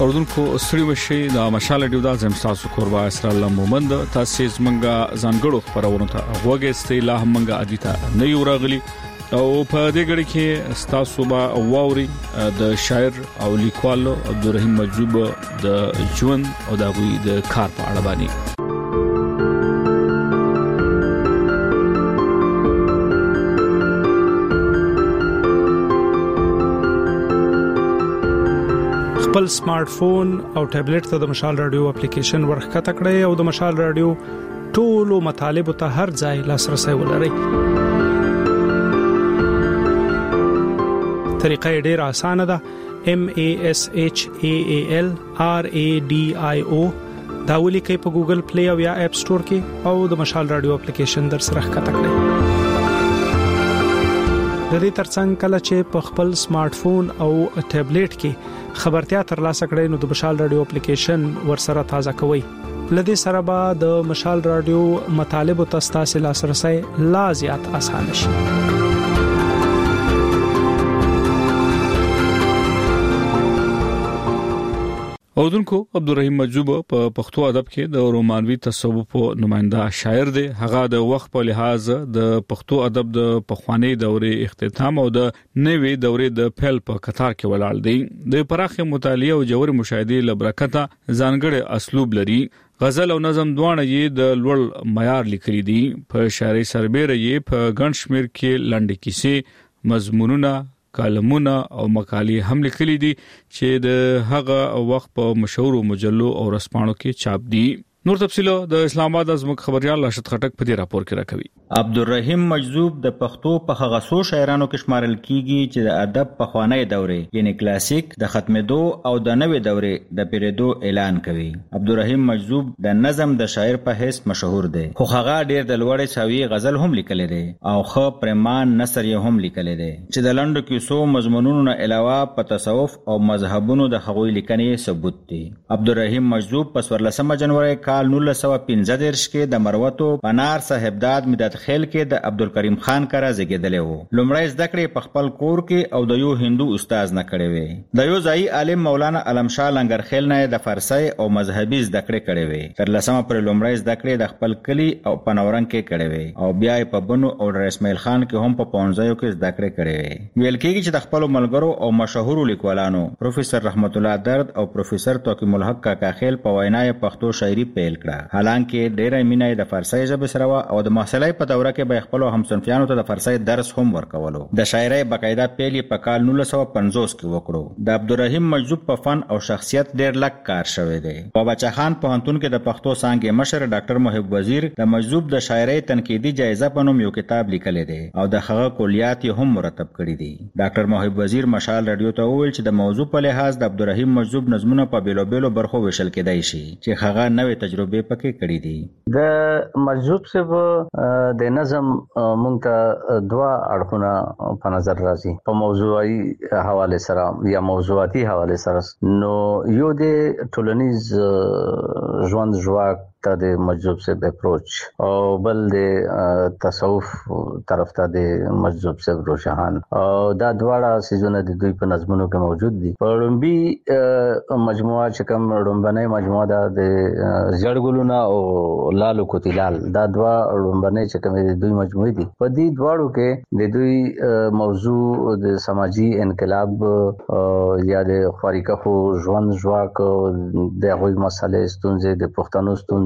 اوردونکو ستړي وشي د مشال ډیو د زم تاسو کوربا اسرا الله مومند تاسو زمنګا ځانګړو خبرونه ته غوږی استیلا همنګا ادیتا نه یو راغلی او په دې غړي کې تاسو با واوري د شاعر او لیکوال عبدالرحیم مجذوب د ژوند او د غوي د کار په اړه باندې خپل سمارټ فون او ټابلیټ ته د مشال رادیو اپلیکیشن ورخکته کړئ او د مشال رادیو ټولو مطالب ته هر ځای لاسرسي ولرئ. طریقه ډیره اسانه ده. MASHAAL RADIO دا ولیکئ په ګوګل پلی او یا اپ سٹور کې او د مشال رادیو اپلیکیشن در سره ښکته کړئ. د دې ترڅنګ کله چې په خپل سمارټ فون او ټابلیټ کې خبرتیا ترلاسه کړئ نو د مشال رادیو اپلیکیشن ورسره تازه کوئ. لدې سره به د مشال رادیو مطالب او تاسو لاسرسي لا زیات آسان شي. اوردونکو عبدالرحیم مجذوب په پښتو ادب کې د رومانوي تصوف نماینده شاعر دی. هغه د وخت په لحاظ د پښتو ادب د پخوانی دورې اختتام او د نوې دورې د پیل په قطار کې ولاړ دی. د پراخه مطالعه او جوړ مشاهده لبرکته ځانګړي اسلوب لري. غزل او نظم دواړه یې د لوړ معیار لیکلي دي. په شاعري سربېره یې په ګڼ شمېر کې لنډې کیسې، مضمونونه، کالمونه او مقالې هم لیکلي دي چې د هغه وخت په مشهور مجلو او رسپانو کې چاپ دي. نور تفصیل د اسلام آباد از مخ خبريال راشد خټک په دې راپور کې راکوي. عبدالرحیم مجذوب د پښتو په هغه څو شاعرانو کې شمارل کیږي چې د ادب په خوانۍ دورې یعنی کلاسیک د ختمېدو او د نوې دورې د پیریدو اعلان کوي. عبدالرحیم مجذوب د نظم د شاعر په حیث مشهور دی، خو هغه ډېر د لوړې ساوي غزل هم لیکلی دی او خو پرمان نثر یې هم لیکلی دی چې د لنډو کیسو مضمونونو نه علاوه په تصوف او مذهبونو د هغوی لیکنې ثبوت دي. عبدالرحیم مجذوب په 14 جنوري کال 1915 کې د مروتو پنار صاحبداد مدد خیل کې د عبدالکریم خان کرا زیږیدلی و. لومړی زده کړې په خپل کور کې او د یو هندو استاد نه کړې وې. د یو ځایي عالم مولانا علم شاه لنګر خیل نه د فارسی او مذهبي زده کړې کړې وې. تر 10 پر لومړی زده کړې د خپل کلی او پنورنګ کې کړې وې او بیا په بنو او اسماعیل خان کې هم په پونځایو کې زده کړې کړې وې. ویل کېږي چې د خپل ملګرو او مشهور لیکوالانو پروفیسور رحمت الله درد او پروفیسور توقیم الحق کاکا خیل په وینای پښتو شاعري پیل کړه. حالانکه ډېرې مینې د فارسی ژبې سره او د محصلۍ په دوره کې به خپل همصنفیانو ته د فارسی درس هم ورکولو. د شاعرۍ باقاعده پیل په کال 1950 کې وکړو. د عبدالرحیم مجذوب په فن او شخصیت ډېر لږ کار شوی دی. په بچخان پوهنتون کې د پښتو څانګې مشر ډاکټر محب وزیر د مجذوب د شاعرۍ تنقیدي جایزه په نوم یو کتاب لیکلی دی او د هغه کلیات هم مرتب کړي دي. ډاکټر محب وزیر مشال رادیو ته وویل چې د موضوع په لحاظ د عبدالرحیم مجذوب نظمونه په بیلو بیلو برخو ویشل کېدای شي چې هغه نوې تجربې پکې کړې دي. د مجذوب صاحب د نظم مونږ ته دوا اړخونه په نظر راځي په موضوعي حواله سره یا موضوعاتي حواله سره. نو یو د ټولنیز ژوند ژواک ته د مجذوب صاحب اپروچ او بل د تصوف طرف ته د مجذوب صاحب روشهان او دا دواړه سيزونه د دوی په نظمونو کې موجود دي. په لومبي مجموعه چې کوم لومبنۍ مجموعه ده د زړګلونه او لالو کوتیلال دا دوا لومبنۍ چې کوم د دوی مجموعه دي. په دې دواړو کې د دوی موضوع د سماجی انقلاب یا د خواریکخو ژوند ژواک د غوي مسالې ستونزې د پښتنو ستونزې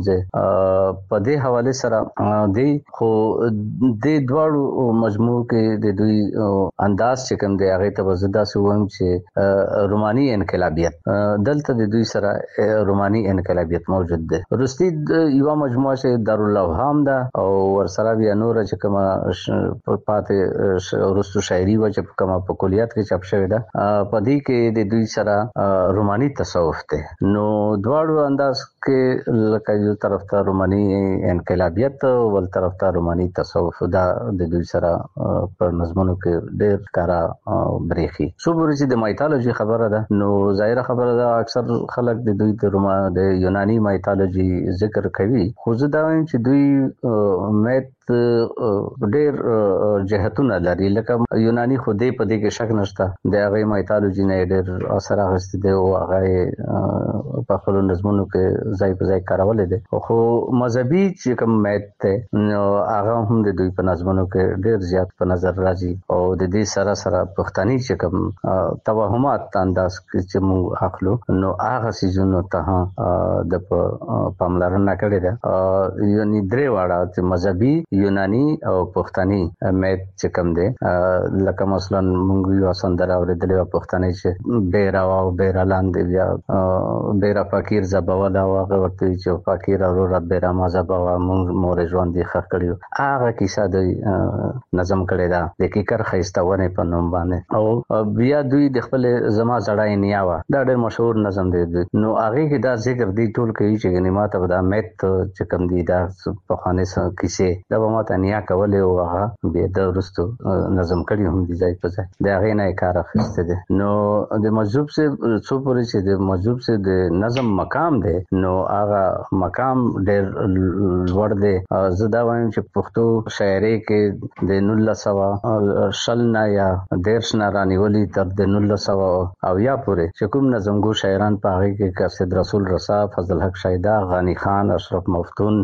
په دې حواله سره دی. خو د دواړو مجموعه کې د دوی انداز چې کوم دی هغه ته وزدا سوم چې روماني انقلابیت دلته د دوی سره روماني انقلابیت موجود ده. رستي یو مجموعه چې دارالافهام ده او ورسره بیا نور چې کومه پاتې رستو شاعري و چې کومه په کلیات کې چاپ شوی ده په دې کې د دوی سره روماني تصوف ده. نو دواړو انداز کې لکه یو طرف ته روماني انقلابیت او بل طرف ته روماني تصوف دا د دوی سره پر نظمونو کې ډېر کارا بریخي. سو ورته د مایتالوژي خبره ده نو ظاهره خبره ده اکثر خلک د دوی د یوناني مایتالوژي ذکر کوي خو زه دا وایم چې دوی میت ډېر جهتونه لري لکه یوناني خو دې په دې کې شک نشته د هغه مایتالوژي نه ډېر اثر اخیستی دی او هغه په خپل نظمونو کې ځای په ځای کارولې دي خو مذهبي چې کوم میت ته نو هغه هم د دوی په نظمونو کې ډېر زیات په نظر راځي او د دې سره سره پښتني چې کوم توهمات انداز چې موږ اخلو نو هغه سيزونو ته د پاملرنه کړې ده یعنی درې واړه چې مذهبي یوناني او پښتني میت چې کوم دي لکه مثلا مونږ یو سندره اورېدلې پښتني چې بیره او بیره لاندې بیا بیره فقیر زبوله او هغه ورته چې فقیر اورو بیره ما زبوله مونږ مور ژوند دي خخ کړیو هغه کیسه د نظم کړی دا د کیکر خيستونه په نوم باندې او بیا دوی د خپل زما زړای نیاوه دا ډېر مشهور نظم دی نو هغه کې دا ذکر دی ټول کوي چې غنیمت او دا میت چې کوم دی دا په خانه سره کیسه دا ما ته نیا کولې او هغه به د ورستو نظم کړی هم دی ځای په ځای دا غي نه کار اخیسته دي نو د مجذوب سے څو پورې چې د مجذوب سے د نظم مقام دی نو هغه مقام ډېر لوړ دی زه دا وایم چې پښتو شاعري کې د 1900 شلنا یا دیرشنا رانیولي تر د 1900 او یا پورې چې کوم نظمګو شاعران په هغه کې قصید رسول رسا فضل حق شایدا غانی خان اشرف مفتون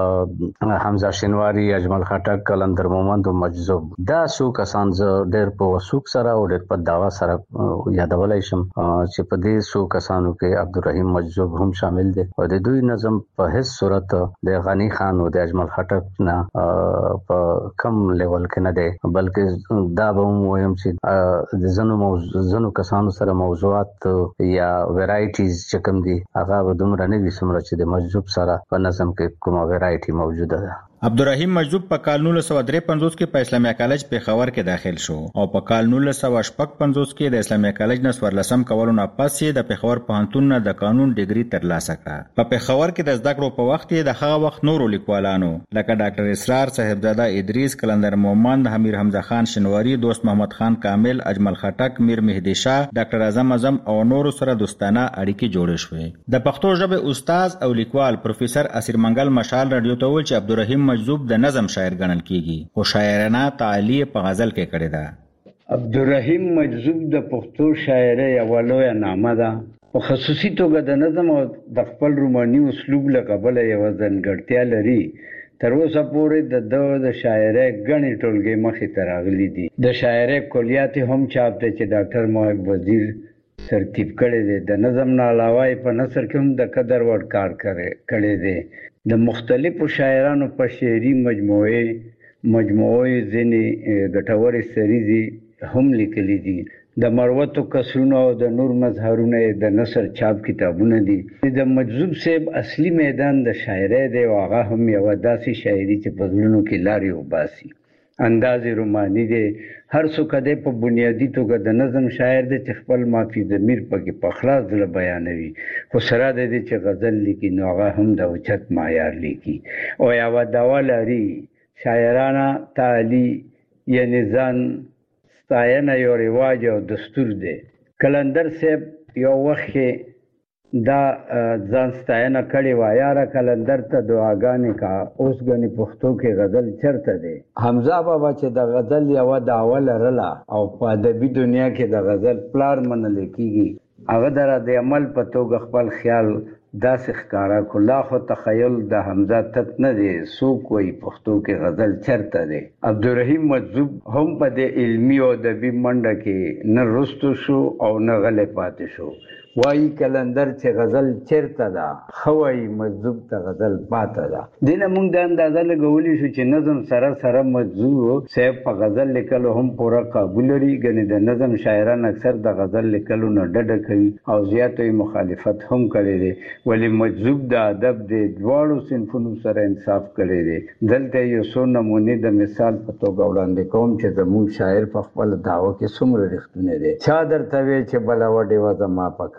حمزه شینواری اجمل خټک کلندر مومند او مجذوب دا سو کسان ز ډېر په وسوک سره او ډېر په داوا سره یادولای شم چې په دې سو کسانو کې عبدالرحیم مجذوب هم شامل دي او د دوی نظم په هیڅ صورت د غنی خان او د اجمل خټک نه په کم لیول کې نه دی بلکې دا به وایم چې د زنو کسانو سره موضوعات یا ورایټیز چې کوم دي هغه به دومره نه وي څومره چې د مجذوب سره په نظم کې کومه ورایټي موجوده ده. عبدالرحیم مجذوب په کال 1953 کې په اسلامي کالج پیښور کې داخل شو او په کال 1955 کې د اسلامي کالج نه 14 کولو نه پس د پیښور پوهنتون نه د قانون ډیګري ترلاسه کړه. په پیښور کې د زده کړو په وخت کې د هغه وخت نورو لیکوالانو لکه ډاکټر اسرار صاحبزاده ادریس کلندر مومند امیر حمزه خان شینواری دوست محمد خان کامل اجمل خټک میر مهدی شاه ډاکټر اعظم اعظم او نورو سره دوستانه اړیکې جوړې شوې. د پښتو ژبې استاد او لیکوال پروفیسور اسیر منګل مشال رادیو ته ویل چې عبدالرحیم مجذوب د نظم شاعر ګڼل کیږي او شاعرانه تعالی په غزل کې کړی ده. عبدالرحیم مجذوب د پښتو شاعرۍ یوه لویه نامه ده په خصوصي توګه د نظم او د خپل روماني اسلوب له کبله یوه ځانګړتیا لري. تر اوسه پورې د شاعرۍ ګڼې ټولګې مخې ته راغلي دي. د شاعرۍ کلیات هم چاپ دی چې ډاکټر محب وزیر ترتیب کړی دی. د نظم نه علاوه په نثر کې هم د قدر وړ کار کړی دی. د مختلفو شاعرانو په شعري مجموعې ځینې ګټورې سریزې هم لیکلي دي. د مروتو کسرونه او د نور مظهرونه د نثر چاپ کتابونه دي. د مجذوب صاحب اصلي میدان د شاعرۍ دی او هغه هم یوه داسې شاعري چې په زړونو کې لارې وباسي. انداز رومانی دی. هر څوک دی په بنیادی توګه د نظم شاعر دی چې خپل مافي ضمیر پکې په خلاص زړه بیانوي خو سره د دې چې غزل لیکي نو هغه هم د اوچت معیار لیکي او یوه دوا لري. شاعرانه تعالی یعنی ځان ستاینه یو رواج او دستور دی. کلندر صاحب یو وخت دا ځان ستاینه کړې وه یاره کلندر ته دعاګانې کا اوس ګنې پښتو کې غزل چرته دی. حمزه بابا چې د غزل یوه دعوه لرله او په ادبي دنیا کې د غزل پلار منلی کېږي هغه د رد عمل په توګه خپل خیال داسې ښکاره کړو لا خو تخیل د حمزه تت نه دی څوک وایي پښتو کې غزل چرته دی. عبدالرحیم مجذوب هم په دې علمي او ادبي منډه کې نه رستو شو او نه غلی پاتې شو. وایي کلندر چې غزل چیرته ده ښه وایي مجذوب ته غزل پاته ده. دې نه موږ د اندازه لګولی شو چې نظم سره سره مجذوب صاحب په غزل لیکلو هم پوره قابل لري. ګنې د نظم شاعران اکثر د غزل لیکلو نه ډډه کوي او زیاتو مخالفت هم کړی دی ولی مجذوب د ادب د دواړو صنفونو سره انصاف کړی دی. دلته یو څو نمونې د مثال په توګه وړاندې کوم چې زموږ شاعر په خپل دعوه کې څومره رښتونی دی. چا درته وی چې بله وډې وه زما په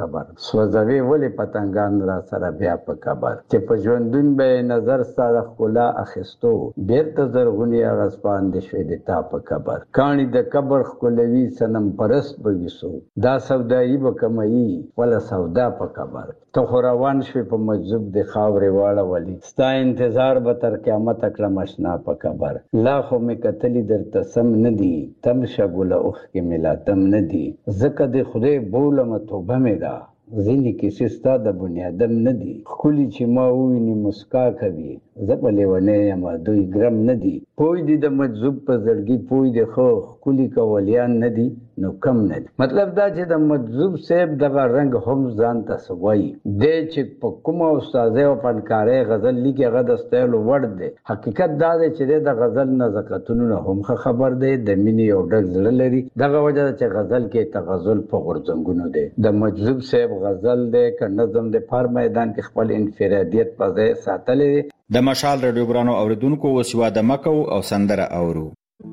خبر سوځوي ولې پتنګان را سره بیا په خبر چې په ژوندون به نظر ستاره خلا اخستو بیرته زرغونی غسپان د شوي د تا په خبر کانی د قبر خلوي سنم پرست بګیسو دا سودایي به کمایي ولا سودا په خبر ته خو روان شوي په مجذوب د خاورې واړه ولی ستا انتظار به تر قیامت کړم اشنا په خبر لا خو مې کتلی درته سم نه دي تم شګوله اوښ کې ملا تم نه دي ځکه د خدای بولم توبه مې ده ځینې کیسې ستا د بنیادم نه دي ښکلي چې ما وویني مسکا کوي زه په لیونی یم دوی ګرم نه دي پوی دي د مجذوب په زړګي پوی دي خو ښکلي کولیان نه دي نو کم نه دي مطلب دا چې د مجذوب صاحب دغه رنګ هم ځان ته څه وایي دی چې په کومه استاذۍ او فنکارۍ غزل لیکي هغه د ستایلو وړ دی حقیقت دا دی چې دی د غزل نزاکتونو نه هم ښه خبر دی د مینې یو ډک زړه لري دغه وجه ده چې غزل کې تغزل په غورځنګونو دی د مجذوب صاحب غزل دی که نظم دی په هر میدان کې خپل انفرادیت په ځای ساتلی دی د مشال رادیو ګرانو اوریدونکو اوس واده مکو او سندره اورو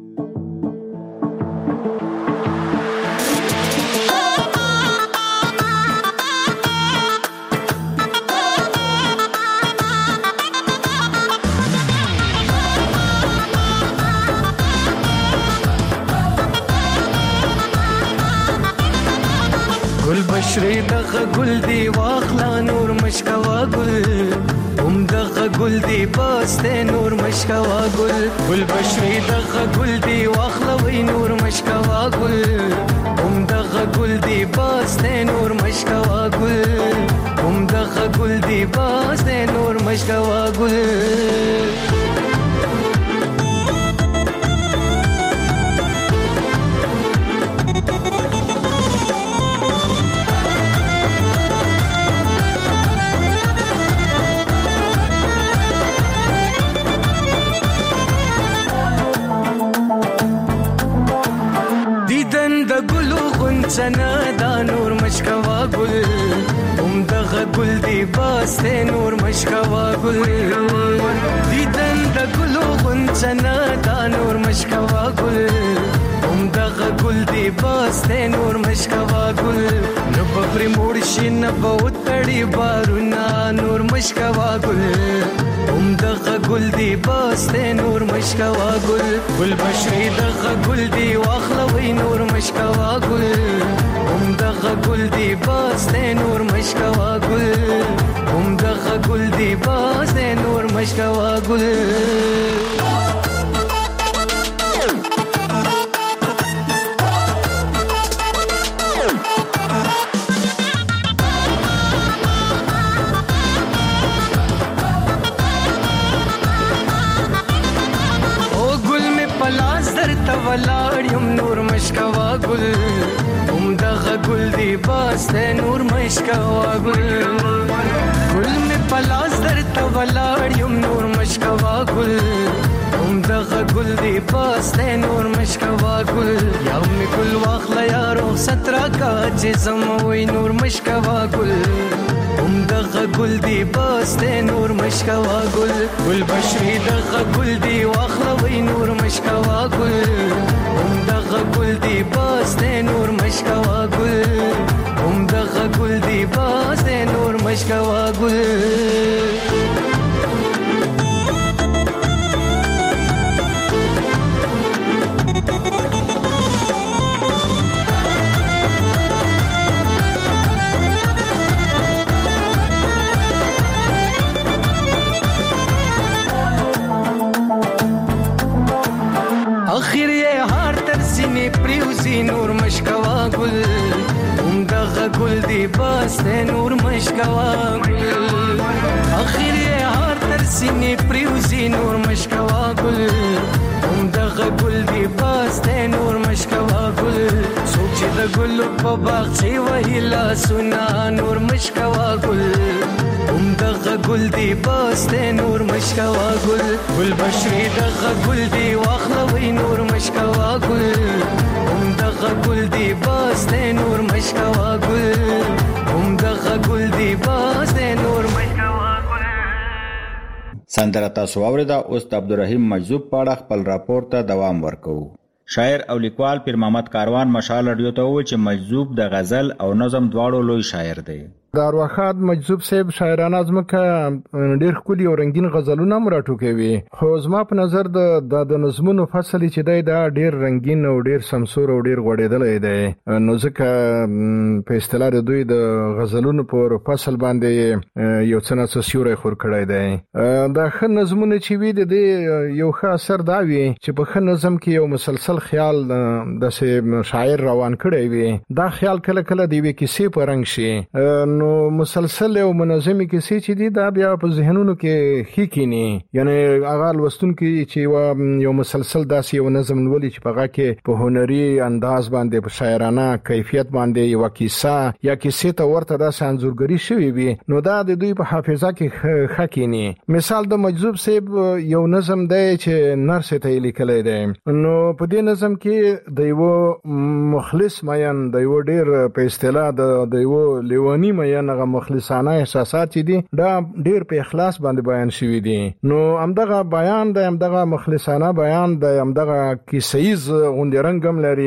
گل بشری دغه گل دی واخلا نور مشکوا گل هم دغه گل دی باسته نور مشکوا گل گل بشری دغه گل دی واخلا وی نور مشکوا گل هم دغه گل دی باسته نور مشکوا گل هم دغه گل دی باسته نور مشکوا گل سنا دا نور مشکوا گل هم دغه گل دی باسته نور مشکوا گل دیدن د ګلو غنچنا دا نور مشکوا گل هم دغه گل دی باسته نور مشکوا گل نو په مرشي نه بوتړي بارونا نور مشکوا گل هم دغه گل دی باسته نور مشکوا گل گل بشری دغه گل دی واخلوي نور مشکوا گل هم دغه گل دی باسته نور مشکوا گل هم دغه گل دی باسته نور مشکوا گل ولاړم نور مشکوا گل هم دغه گل دی باسته نور مشکوا گل گل می پلاس درته ولاړم نور مشکوا گل هم دغه گل دی باسته نور مشکوا گل یا می گل واخلا یارو سترا کا چې زموي نور مشکوا گل هم دغه گل دی باسته نور مشکوا گل گل بشری دغه گل دی واخلوي نور مشکوا گل هم دغه گل دی باسته نور مشکوا گل هم دغه گل دی باسته نور مشکوا گل اخر یې هار تر سینې پریوزي نور مشکوا گل هم دغه گل دی باسته نور مشکوا گل اخر یې هار تر سینې پریوزي نور مشکوا گل هم دغه گل دی باسته نور مشکوا گل سوچ د ګل په باغ چې وهلا سنا نور مشکوا گل هم دغه گل دی باسته نور مشکوا گل گل بشری دغه گل دی واخلوي نور مشکوا گل هم دغه گل دی باسته نور مشکوا گل هم دغه گل دی باسته نور مشکوا گل سندره تاسو اوریدا اوس د عبدالرحیم مجذوب پاړه خپل راپور ته دوام ورکوو شاعر او لیکوال پیر محمد کاروان مشال رادیو ته وویل چې مجذوب د غزل او نظم دواړو لوی شاعر دی. د ارواخات مجذوب صاحب شاعرانه ځمکه ډېر ښکلي او رنګین غزلونه هم راټوکوي، خو زما په نظر د نظمونو فصل چې دی دا ډېر رنګین او ډېر سمسور او ډېر غوړېدلی دی، نو ځکه په اصطلاح د دوی د غزلونو پر فصل باندې یو څه نه څه سیوری خور کړی دی. دا ښه نظمونه چې وي د دې یو ښه اثر دا وي چې په ښه نظم کې یو مسلسل خیال داسې شاعر روان کړی وي، دا خیال کله کله د یوې کیسې په رنګ شي، نو مسلسل او منظمې کیسې چې دي دا بیا په ذهنونو کې ښه کینی، یعنی هغه لوستونکي چې یو مسلسل داسې یو نظم لولي چې په هغه کې په هنري انداز باندې په شاعرانه کیفیت باندې یو کیسه یا کیسې ته ورته داسې انځورګري شوی وي، نو دا د دوی په حافظه کې ښه کینی. مثال د مجذوب صاحب یو نظم دی چې نرسې ته یې لیکلی دی، نو په دې نظم کې د یو مخلص مین د یو ډېر په اصطلاح د یو لیونی مین هغه مخلصانه احساسات چې دي دا ډېر په اخلاص باندې بیان شوي دي، نو همدغه بیان د همدغه مخلصانه بیان د همدغه کیسه‌ایز غوندې رنګ هم لري،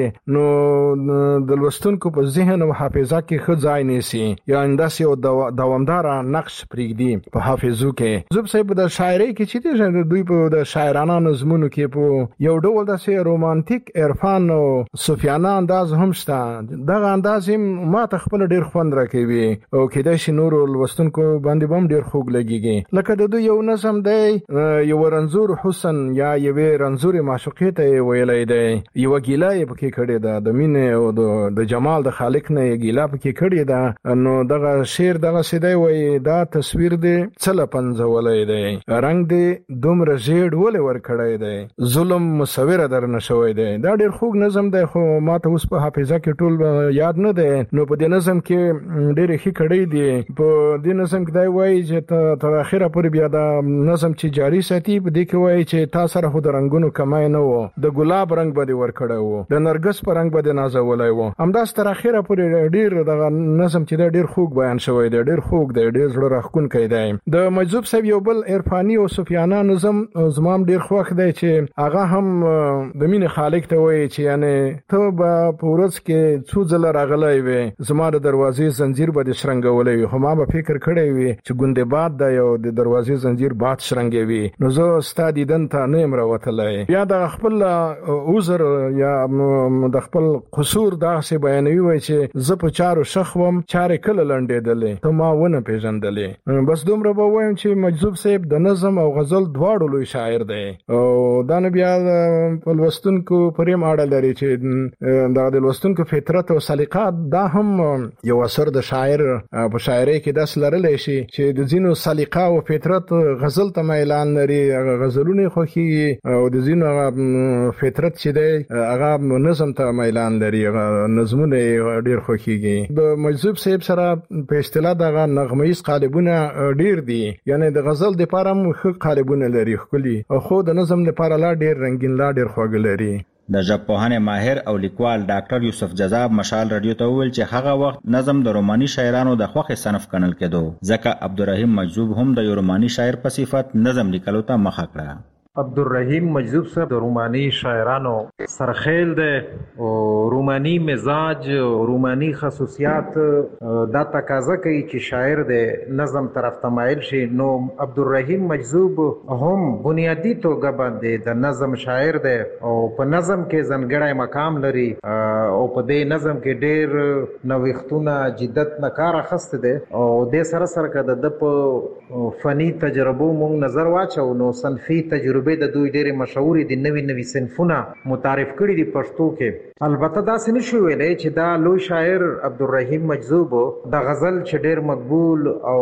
نو د لوستونکو په ذهن او حافظه کې ښه ځای نیسي، یا همداسې یو دوامداره نقش پرېږدي په حافظو کې. زوب صاحب د شاعرۍ کې چې دی د دوی په د شاعرانه نظمونو کې په یو ډول داسې رومانتیک عرفان او صوفیانه انداز هم شته، دغه انداز هم ما ته خپل ډېر خوند راکوي او کېدای شي نورو لوستونکو باندې به هم ډېر خوږ لګېږي. لکه د دوی یو نظم دی یو رنځور حسن یا یوې رنځورې معشوقې ته یې ویلی دی، یوه ګیله یې پکې کړې ده د مینې او د جمال د خالق نه یې ګیله پکې کړې ده، نو دغه شعر دغسې دی وایي دا تصویر دی څه له پنځولی دی، رنګ دی دومره ژیړ ولې ورکړی دی، ظلم مصوره درنه شوی دی. دا ډېر خوږ نظم دی خو ما ته اوس په حافظه کې ټول یاد نه دی، نو په دې نظم کې ډېرې ښې کړی دی. په دې نظم کې دا وایي چې تر اخره پورې بیا دا نظم چې جاری ساتي، په دې کې وایي چې تا سره خو د رنګونو کمای نه و، د ګلاب رنګ به دې ورکړی و، د نرګس په رنګ به دې نازولی و، همداسې تر اخره پورې ډېر دغه نظم چې دی ډېر خوږ بیان شوی دی، ډېر خوږ دی، ډېر زړه راښکونکی دی. د مجذوب صاحب یو بل عرفاني او صوفیانه نظم زما هم ډېر خوښ دی چې هغه هم د مینې خالق ته وایي چې یعنې ته به په ورځ کې څو ځله راغلی وې، زما د دروازې زنځیر به دې شرنګولی وي، خو ما به فکر کړی وي چې ګوندې باد دی او د دروازې زنځیر باد شرنګوي، نو زه ستا دیدن ته نه یم راوتلی. بیا د خپل عذر یا د خپل قصور داسې بیانوي وایي چې زه په چارو شخ وم، چارې کله لنډېدلې ته ما ونه پېژندلې. بس دومره به وایم چې مجذوب صاحب د نظم او غزل دواړو لوی شاعر دی، او دا نه بیا په لوستونکو پورې هم اړه لري چې د لوستونکو فطرت او سلیقات دا هم یو اثر د شاعر په شاعرۍ کې داس لرلی شي چې د ځینو سلیقه او فطرت غزل ته میلان لري، هغه غزلونه خوښي، او د ځینو فطرت چې دی هغه نظم ته میلان لري، هغه نظمونه ډېر خوښیږي. د مجذوب صاحب سره په اصطلاح دغه نغمه‌یز قالبونه ډېر دي، یعنی د غزل دپاره هم ښه قالبونه لري ښکلي، خو د نظم دپاره لا ډېر رنګین لا ډېر خواږه لري. د ژبپوهنې ماهر او لیکوال ډاکټر یوسف جذاب مشال رادیو ته وویل چې هغه وخت نظم د روماني شاعرانو د خوښې صنف ګڼل کېدو، ځکه عبدالرحیم مجذوب هم د یو روماني شاعر په صفت نظم لیکلو ته مخه کړه. عبدالرحیم مجذوب صاحب د روماني شاعرانو سرخیل دی او روماني مزاج روماني خصوصیات دا تقاضا کوي چې شاعر دی نظم طرف ته مایل شي، نو عبدالرحیم مجذوب هم بنیادی توګه باندې د نظم شاعر دی او په نظم کې ځانګړی مقام لري، او په دې نظم کې ډېر نوښتونه جدت نه کار اخیستی دی، او دې سره سره که د په فني تجربو مونږ نظر واچو نو صنفي تجربې د دوی ډېرې مشهورې دي، نوي صنفونه متعارف کړي دي پښتو کې. البته داسې نشو ویلی چې دا لوی شاعر عبدالرحیم مجذوب د غزل چې ډېر مقبول او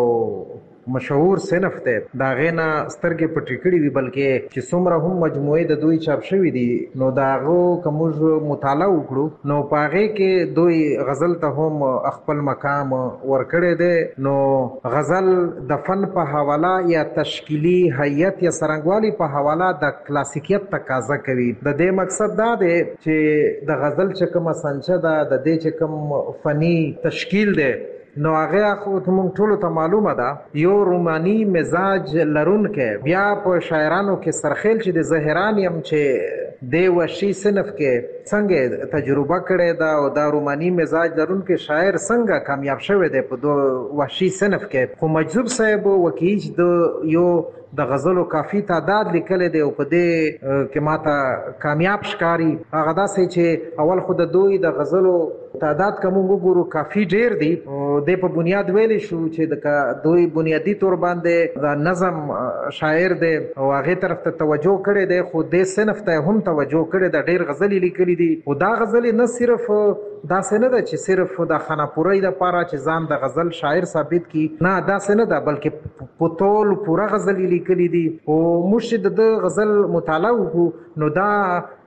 مشهور صنف دی د هغې نه سترګې پټې کړي وي، بلکې چې څومره هم مجموعې د دوی چاپ شوي دي نو د هغو که موږ مطالعه وکړو نو په هغې کې دوی غزل ته هم خپل مقام ورکړی دی. نو غزل د فن په حواله یا تشکیلي هیئت یا څرنګوالي په حواله د کلاسیکیت تقاضا کوي. د دې مقصد دا دی چې د غزل چې کومه سنچه ده د دې چې کوم فني تشکیل دی نو هغه خو موږ ټولو ته معلومه ده یو روماني مزاج لرونکی، بیا په شاعرانو کې سرخیل چې د زهران یم چې د وحشي صنف کې څنګه تجربه کړې ده او دا روماني مزاج لرونکي شاعر څنګه کامیاب شوی دی په دو وحشي صنف کې. خو مجذوب صاحب وکیج د یو د غزلو کافی تعداد لیکل دی او په دې کې ماته کامیاب ښکاری. هغه داسې چې اول خو د دوی د غزلو تعداد کوم وګورو کافی ډیر دی. د په بنیاد ویل شو چې د دوی بنیادی تور باندې د نظم شاعر دی او هغه طرف ته توجه کړي دی، خو د صنف ته هم توجه کړي د ډیر غزلې لیکلي دي. او دا غزلې نه صرف دا څه نه ده چې صرف د خانپوري د پاره چې ځان د غزل شاعر ثابت کی، نه دا څه نه ده، بلکې په ټول پورا غزلې لیکلي دي. او مرشد د غزل مطالعه وکړو نو دا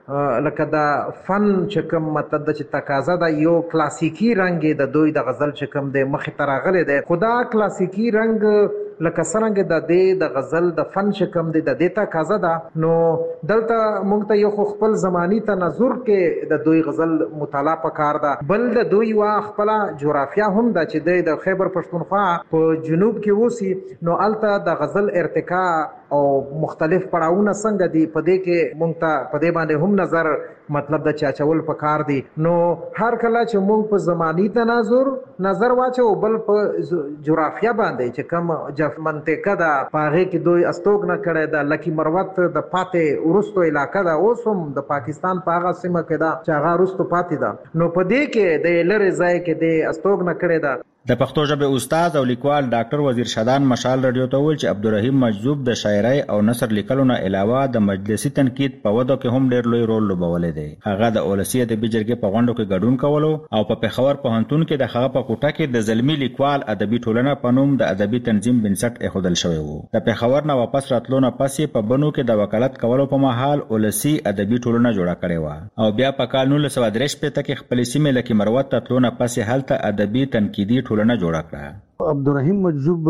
لکه دا فن چې کوم مطلب د چې تقاضا د یو کلاسیکی رنگ د دوی د غزل چې کوم د مخې ته راغلی دی، خو دا کلاسیکی رنگ لکه څرنګه د غزل د فن چې کوم د دې تقاضا ده، نو دلته موږ ته یو خپل زمانی تناظر کې د دوی غزل مطالعه پکار ده. بل د دوی وا خپل جغرافیا هم د چې د خیبر پښتونخوا په جنوب کې وسی، نو الته د غزل ارتقا او مختلف پړاوونه څنګه دي په دې کې موږ ته په دې باندې هم نظر مطلب د چاچول پکار دي. نو هر کله چې موږ په زمانی تناظر نظر واچو بل په جغرافیا باندې چې کوم منطقه ده پاغه کې دوی استوګ نه کړي ده، لکی مروت د پاتې ورستو علاقه ده، اوس هم د پاکستان پاغه سیمه کې ده چې هغه ورستو پاتې ده، نو په دې کې د لری ځای کې د استوګ نه کړي ده. د پښتو ژبې استاد او لیکوال ډاکټر وزیر شادان مشال رادیو ته ویل چې عبدالرحیم مجذوب د شاعرۍ او نثر لیکلو نه علاوه د مجلسي تنقید په ودو کې هم ډېر لوی رول لوبولی دی. هغه د اولسي ادبي جرګې په غونډو کې ګډون کولو او په پېښور پوهنتون کې د هغه په کوټه کې د زلمي لیکوال ادبي ټولنه په نوم د ادبي تنظیم بنسټ ایښودل شوی و. د پېښور نه واپس راتلو نه پس یې په بنو کې د وکالت کولو په مهال اولسي ادبي ټولنه جوړه کړې وه او بیا په کال 1963 کې خپلې سیمې لکه مروت ته تلو نه پس یې هلته ادبي تنقیدي ټولنه جوړه کړه. عبدالرحیم مجذوب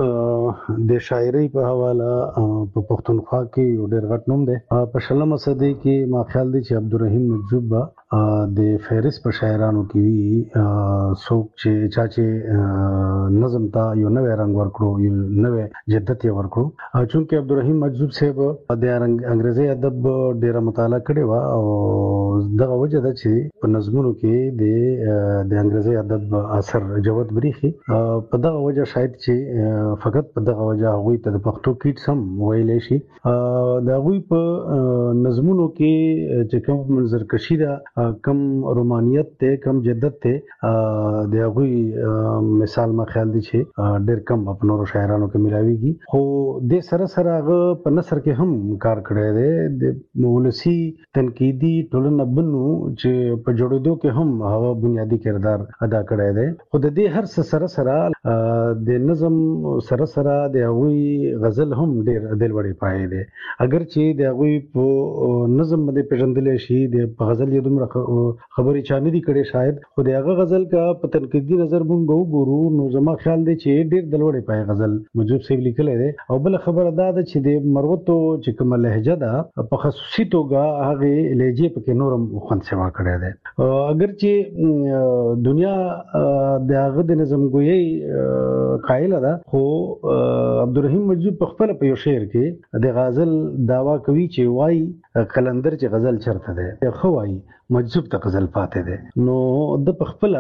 د شاعرۍ په حواله په پښتونخوا کې ډېر غټ نوم دی. په شلمه صدۍ کې ما خیال دی چې عبدالرحیم مجذوب د فهرست په شاعرانو کې وی څوک چې چا چې نظم ته یو نوې رنگ ورکړو، یو نوې جدت یې ورکړو. چونکه عبدالرحیم مجذوب صاحب د انګریزي ادب ډېره مطالعه کړې وه او دغه وجه ده چې په نظمونو کې د انګریزي ادب اثر جوت بریخي. په دغه وجه شاید چې فقط په دغه وجه هغوی ته د پښتو کیټس هم ویلی شي. د هغوی په نظمونو کې چې کوم منظرکشي ده، کم رومانیت ته، کم جدت ته، د هغوی مثال ما خیال دی چې ډېر کم په نورو شاعرانو کې ملاویږي. خو د سره سره هغه په نثر کې هم کار کړی دی. د ولسي تنقیدي ټولنه بنو چې په جوړېدو کې هم هغه بنیادی کردار ادا کړی دی. خو د دې هر څه سره سره د نظم سره سره د هغوی غزل هم ډېر دل وړې پایې دی. اگر چې د هغوی په نظم باندې پیژندلی شي، د په غزل یې دومره خبرې چا نه دي کړې شاید، خو د هغه غزل کا په تنقیدي نظر موږ وګورو نو زما خیال دی چې ډېر دل وړې پایې غزل مجذوب صاحب لیکلی دی. او بله خبره دا ده چې د مروتو چې کومه لهجه ده په خصوصي توګه هغې لهجې پکې نور هم خوند سوا کړی دی. اگر چې دنیا د هغه د نظم ګویۍ قائل ده، خو عبدالرحیم مجذوب په خپل په یو شعر کې د غزل داوا کوي چې وای قلندر چې غزل چرته ده، خو وای مجذوب ته غزل پاتې ده. نو د په خپل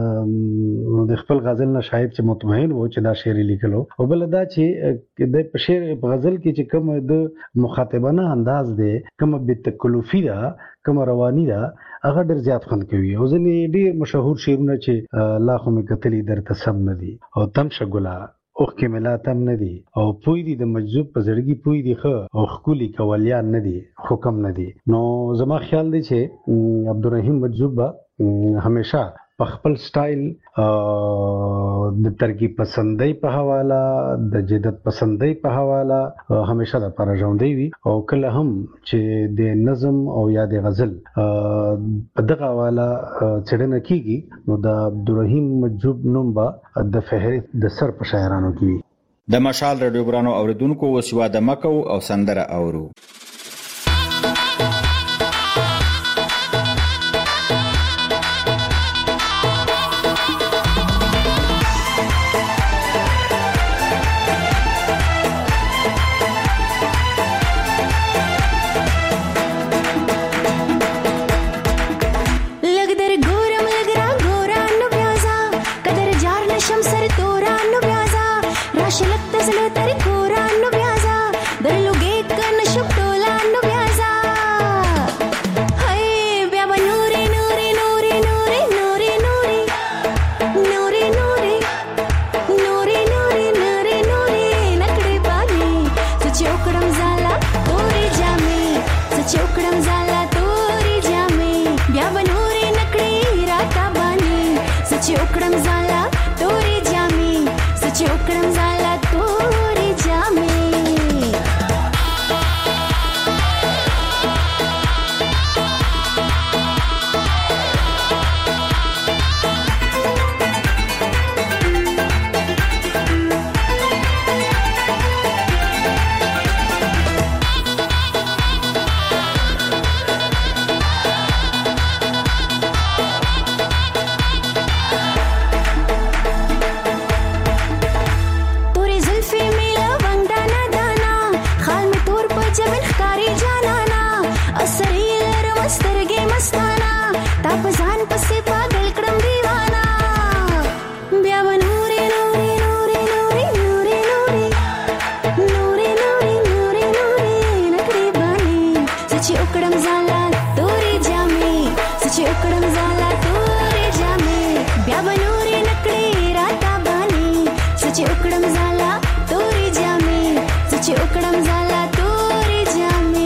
د خپل غزل نه شاید چې مطمئن وو چې دا شعر لیکلو، او بل دا چې د په شعر په غزل کې چې کوم د مخاطبانه انداز ده، کوم بتکلفي ده، کوم رواني ده، هغه ډېر زیات خوند کوي. او ځینې ډېر مشهور شعرونه چې لا خو مې کتلي درته سم نه دي او تم شګلا اوخ کې ملا تم نه دي او پوی دي د مجذوب په زړګي پوی دي خو او خولي کولیان نه دي حکم نه دي. نو زما خیال دی چې عبدالرحیم مجذوب همیشه په خپل سټایل د ترکیب پسندۍ په حواله، د جدت پسندۍ په حواله همیشه د پر ژوندۍ وي. او کله هم چې د نظم او یا د غزل په دغه حواله څېړنه کیږي نو د عبدالرحیم مجذوب نوم به د فهرست د سر په شاعرانو کې وي. د مشال رادیو ګرانو اوریدونکو اوس واده مکو او سندره اورو. سچ وکړم زالا تورې جامې سچ وکړم زالا تورې جامې بیا بنورې نکړې راته باندې سچ وکړم زالا تورې جامې سچ وکړم زالا تورې جامې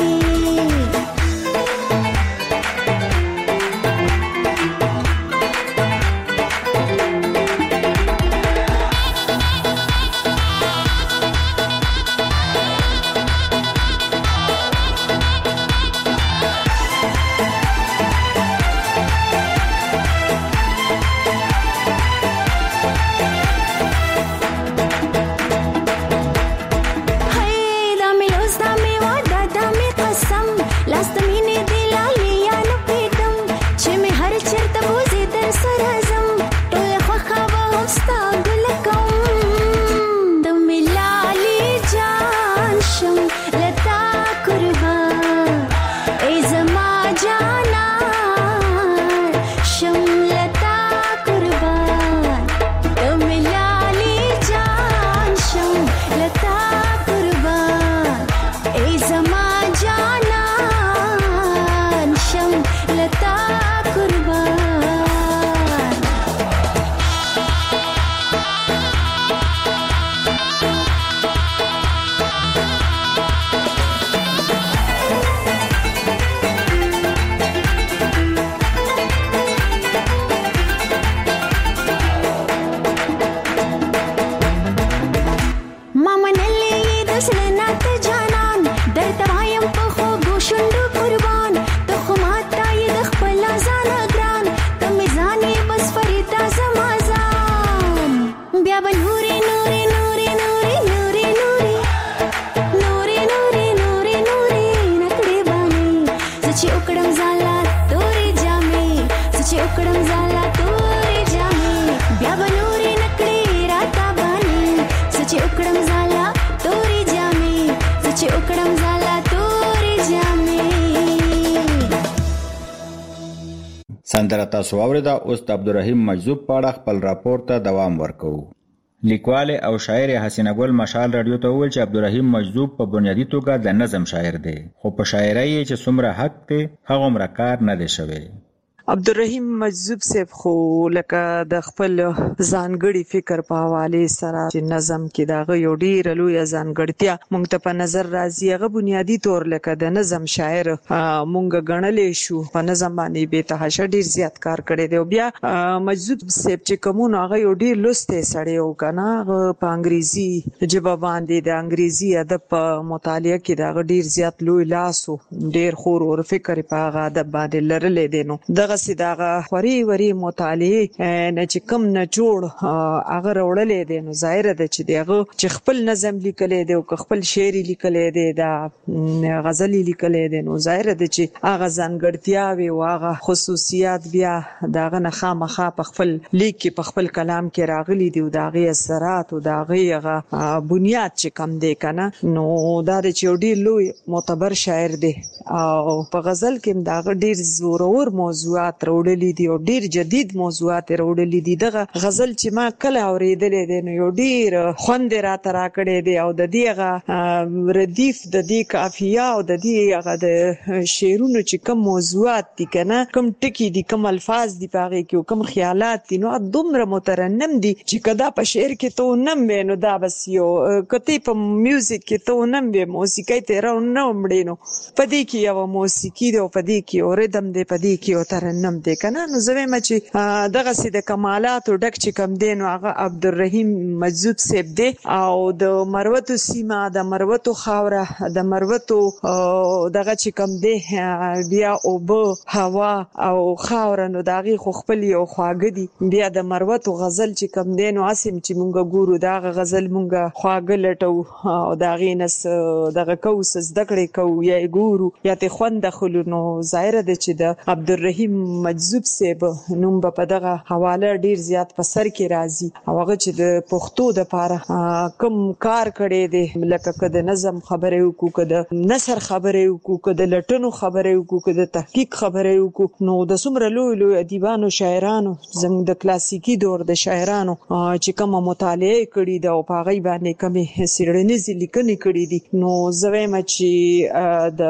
سندره تاسو اوریدا اوس د عبدالرحیم مجذوب په اړه خپل راپور ته دوام ورکوو. لیکوال او شاعر حسینه ګل مشال رادیو ته وویل چې عبدالرحیم مجذوب په بنیادی توګه د نظم شاعر دی، خو په شاعرۍ چې څومره حق دی هغومره کار نه دی شوی. عبدالرحیم مجذوب صاحب خو لکه د خپل ځانګړي فکر په حواله سره چې نظم کې داغه یو ډیر لوی ځانګړتیا مونږ ته په نظر راځي. هغه بنیادی تور لکه د نظم شاعر مونږ غنلې شو، په نظم باندې به تهشه ډیر زیات کار کړی دی. بیا مجذوب صاحب چې کومو هغه یو ډیر لسته سړی او کنه په انګریزي ژبه باندې د انګریزي ادب په مطالعه کې داغه ډیر زیات لوی لاسو ډیر خور او فکر په هغه ادب باندې لرلې دی. نو دغه سیداغه خوري وری مطالعه نه چې کم نه جوړ هغه وړلې دي. نو ظاهر ده چې دغه چې خپل نظم لیکلې دي او خپل شعر لیکلې دي دا غزل لیکلې دي، نو ظاهر ده چې هغه ځانګړتیاوي او هغه خصوصیات بیا دغه نه خامخا په خپل لیک کې په خپل کلام کې راغلي دي او دغه اثرات او دغه بنیاد چې کم دي کنه. نو دا چې ډیر لوی معتبر شاعر دی او په غزل کې دغه ډیر زورور موضوعات راوړلې دي او ډیر جدید موضوعات راوړلې دي. دغه غزل چې ما کله اوریدلې دي نو یو ډیر خوند را ترا کړې دي او د دې ردیف د دې قافیه او د دې هغه د شعرونو چې کوم موضوعات دي کنه، کوم ټکی دي، کوم الفاظ دي، پاره کې کوم خیالات دي، نو دومره مترنم دي چې کدا په شعر کې ته نم وینو دا بس یو کته په میوزیک کې ته نم به موسیقي ته راو نه مړې. نو پدې کې یو موسیقي دی او پدې کې یو ردم دی، پدې کې یو ترنم دی کنه. نو زوی مچ دغه سي د کمالات او ډک چې کم دین او هغه عبدالرحیم مجذوب صاحب دی او د مروتو سیمه د مروتو خاوره د مروتو دغه چې کم دی بیا او بو هوا او خاوره نو داغي خو خپل یو خواګه دی. بیا د مروتو غزل چې کم دین او اسیم چې مونږ ګورو دغه غزل مونږ خواګه لټو او داغي نس دغه کوس زدکړې کو یا ګورو یا ته خوند خلونو. ظاهر ده چې د عبدالرحیم مجذوب صاحب نوم په دغه حواله ډیر زیات په سر کې راځي او هغه چې د پښتو د پاره کم کار کړي دي، لکه کده نظم خبره وکړو، کده نثر خبره وکړو، کده لټنو خبره وکړو، کده تحقیق خبره وکړو. نو د څومره لوی لوی ادیبانو شاعرانو زموږ د کلاسیکی دور د شاعرانو چې کوم مطالعه کړي دا او په غي باندې کوم سیرنیز لیکنې کړي دي، نو زوی مچ د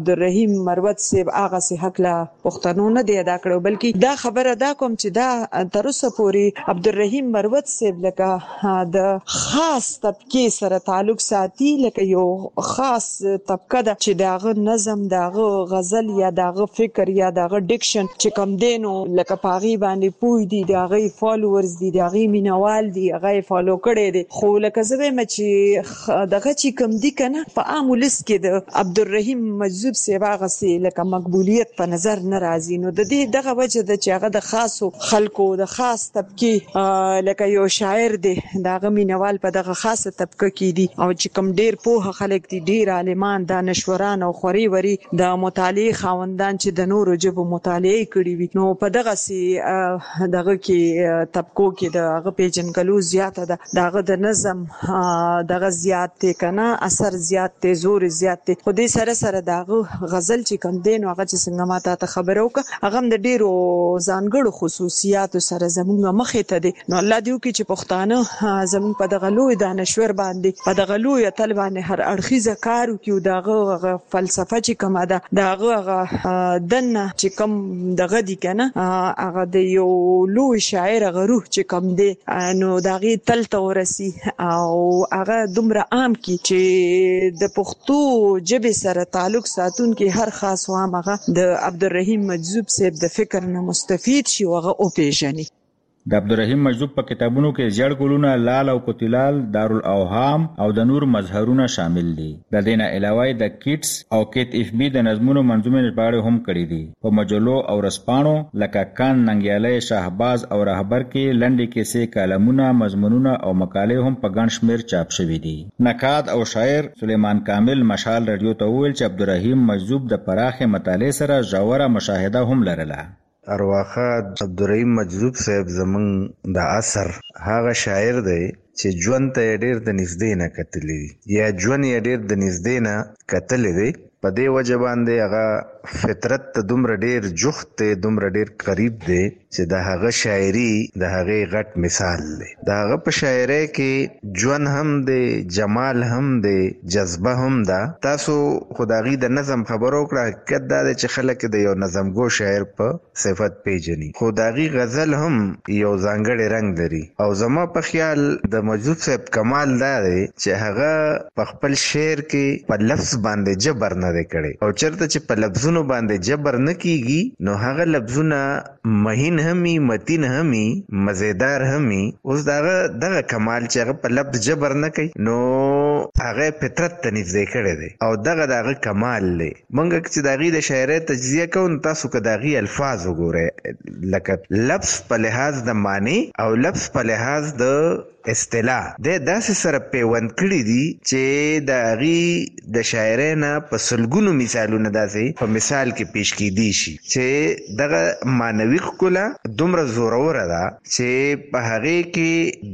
عبدالرحیم مروت صاحب هغه سي حق لا پښتنو نه دی ادا کړو، بلکې دا خبره دا کوم چې دا تر اوسه پورې عبدالرحیم مروت صاحب لکه د خاص طبقه سره تعلق ساتي، لکه یو خاص طبقه ده چې داغه نظم، داغه غزل یا داغه فکر یا داغه ډیکشن چې کوم دینو لکه پاغي باندې پوي دي، داغه فالوورز دي، داغه مینوال دي، هغه فالو کړي دي. خو لکه زه مې چې دغه چې کوم دي کنه په عام ولس کې د عبدالرحیم مجذوب صاحب هغه سي لکه مقبولیت په نظر نه راځي. نو د دې دغه وجه د چې هغه د خاصو خلکو د خاص طبقه لکه یو شاعر دی، داغه مینوال په دغه خاصه طبقه کې دي، او چې کوم ډیر پوه خلک دي، ډیر عالمان، دانشوران او خوري وري د مطالعه خاوندان چې د نورو ژبو مطالعه کړي وي، نو په دغه سي دغه کې طبقو کې دغه پیژنګلو زیاته ده، دغه د نظم دغه زیات ته کنه اثر زیات ته زور زیات ته. خو دې سره سره دغه غزل چې کوم دین هغه چې څنګه ماته ته خبرو ک هغه د ډیرو ځانګړو خصوصیاتو سره زموږ مخې ته دي. نو الله دې وکړي چې پښتانه زموږ په دغه لوی دانشور باندې په دغه لوی تل باندې هر اړخیزه کار وکړي، دغه فلسفه چې کومه ده دغه دنه چې کوم دغه دي کنه هغه د یو لوی شاعر غروح چې کوم دی نو دغه تل تورسي او هغه دومره عام کی چې د پښتو ژبې سره تعلق ساتون کې هر خاص وامغه د عبدالرحیم مجذوب صاحب د فکر نه مستفید شي او هغه او پیژني. د عبدالرحیم مجذوب په کتابونو کې زیړ ګلونه، لال او کوتلال، دارالاوهام او د نور مظهرونه شامل دي. د دې نه علاوه د کیټس او کیت اف بی د نظمونو منظومې ژباړې هم کړې دي. په مجلو او رسپانو لکه کان ننګیالی، شهباز او رهبر کې لنډې کیسې، کالمونه، مضمونونه او مقالې هم په ګڼ شمېر چاپ شوي دي. نقاد او شاعر سلیمان کامل مشال رادیو ته وویل چې عبدالرحیم مجذوب د پراخې مطالعې سره ژوره مشاهده هم لرله. ارواخه عبدالرحیم مجذوب صاحب زمونږ د عصر هغه شاعر دی چې ژوند ته ډېر د نږدې نه کتلی دی یا ژوند یې ډېر د نږدې نه کتلی دی. په دې وجه باندې هغه فطرت ته دومره ډېر جوخت دی، دومره ډېر قریب دی چې د هغه شاعري د هغې غټ مثال دی. د هغه په شاعرۍ کې ژوند هم دی، جمال هم دی، جذبه هم ده. تاسو خو د هغې د نظم خبره وکړه، حقیقت دا دی چې خلک د یو نظمګو شاعر په صفت پیژني، خو د هغې غزل هم یو ځانګړی رنګ لري. او زما په خیال د مجذوب صاحب کمال دا دی چې هغه په خپل شعر کې په لفظ باندې جبر نه دی کړی، او چېرته چې په لفظونو باندې جبر نه کیږي نو هغه لفظونه مهین همي، متین همي، مزیدار همي. اوس دغه کمال چې هغه په لفظ جبر نه کوي نو هغه فطرت ته نږدې کړی دی، او دغه کمال دی. موږ چې د هغې د شاعرۍ تجزیه کوو نو تاسو که د هغې الفاظ وګورئ، لکه لفظ په لحاظ د معنی او لفظ په لحاظ د اصطلاح د داسې سره پیوند کړي دي چې د هغې د شاعرۍ نه په سلګونو مثالونه داسې په مثال کې پیش کیدی شي چې دغه معنوي ښکلا دومره زوروره ده چې په هغې کې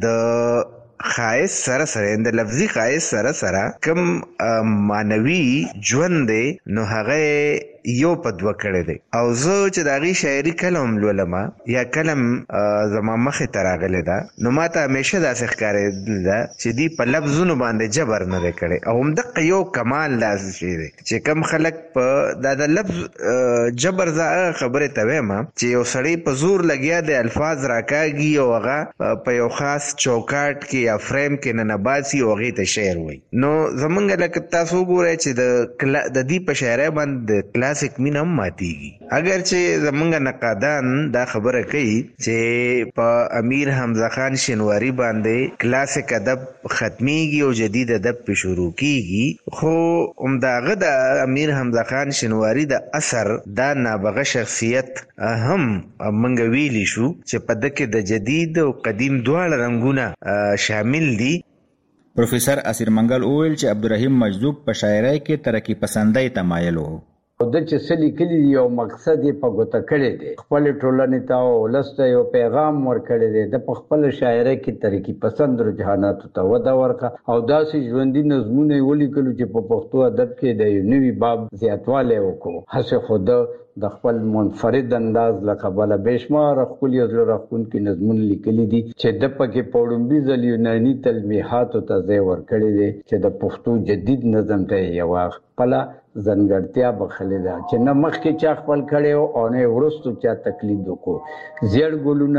د خایس سره سره د لفظي خایس سره سره کم معنوي ژوند دی نو هغه یو په دوه کړی دی. او زه چې د هغې شاعري کله هم لولم یا کله هم زما مخې ته راغلی ده نو ما ته همیشه داسې ښکارېدل ده چې دوی په لفظونو باندې جبر نه دی کړی. او همدغه یو کمال داسې شی دی چې کم خلک په د لفظ جبر زه هغه خبرې ته وایم چې یو سړی په زور لګیا دی، الفاظ راکاږي او هغه په یو خاص چوکاټ کې یا فریم کې ننباسي او هغې ته شعر وایي. نو زمونږ لکه تاسو وګورئ چې د دې په شاعرۍ باندې کلاسیک مینه هم ماتیږي. اگر چې زمونږ نقادان دا خبره کوي چې په امیر حمزه خان شینواري باندې کلاسیک ادب ختمیږي او جدید ادب په شروع کیږي، خو همداغه د امیر حمزه خان شینواري د اثر دا نابغه شخصیت هم منګ ویلی شو چې په دکې د جدید او قدیم دواړه رنګونه شامل دي. پروفیسر اسیر منګل وویل چې عبدالرحیم مجذوب په شاعرۍ کې ترقی پسندۍ تمایل و. د چې څه لیکلي یو مقصد یې په ګوته کړی دی، خپلې ټولنې ته او ولس ته یو پیغام ورکړی دی. د په خپله شاعرۍ کې ترقي پسند رجحاناتو ته وده ورکړه او داسې ژوندي نظمونه یې ولیکلو چې په پښتو ادب کې د یو نوي باب زیاتوالی وکړو. هسې خو د د خپل منفرد انداز لقبله بشمار خپل یو رخون کې نظمون لیکلي دي چې د پکې پوړمبي ځل یوناني تلمیحات ته ځای ورکړي دي چې د پښتو جدید نظم ته یو خپل ځنګړتیا بخلې ده چې نه مخکې چا خپل کړي او نه ورستو چا تقلید وکړو. زیړ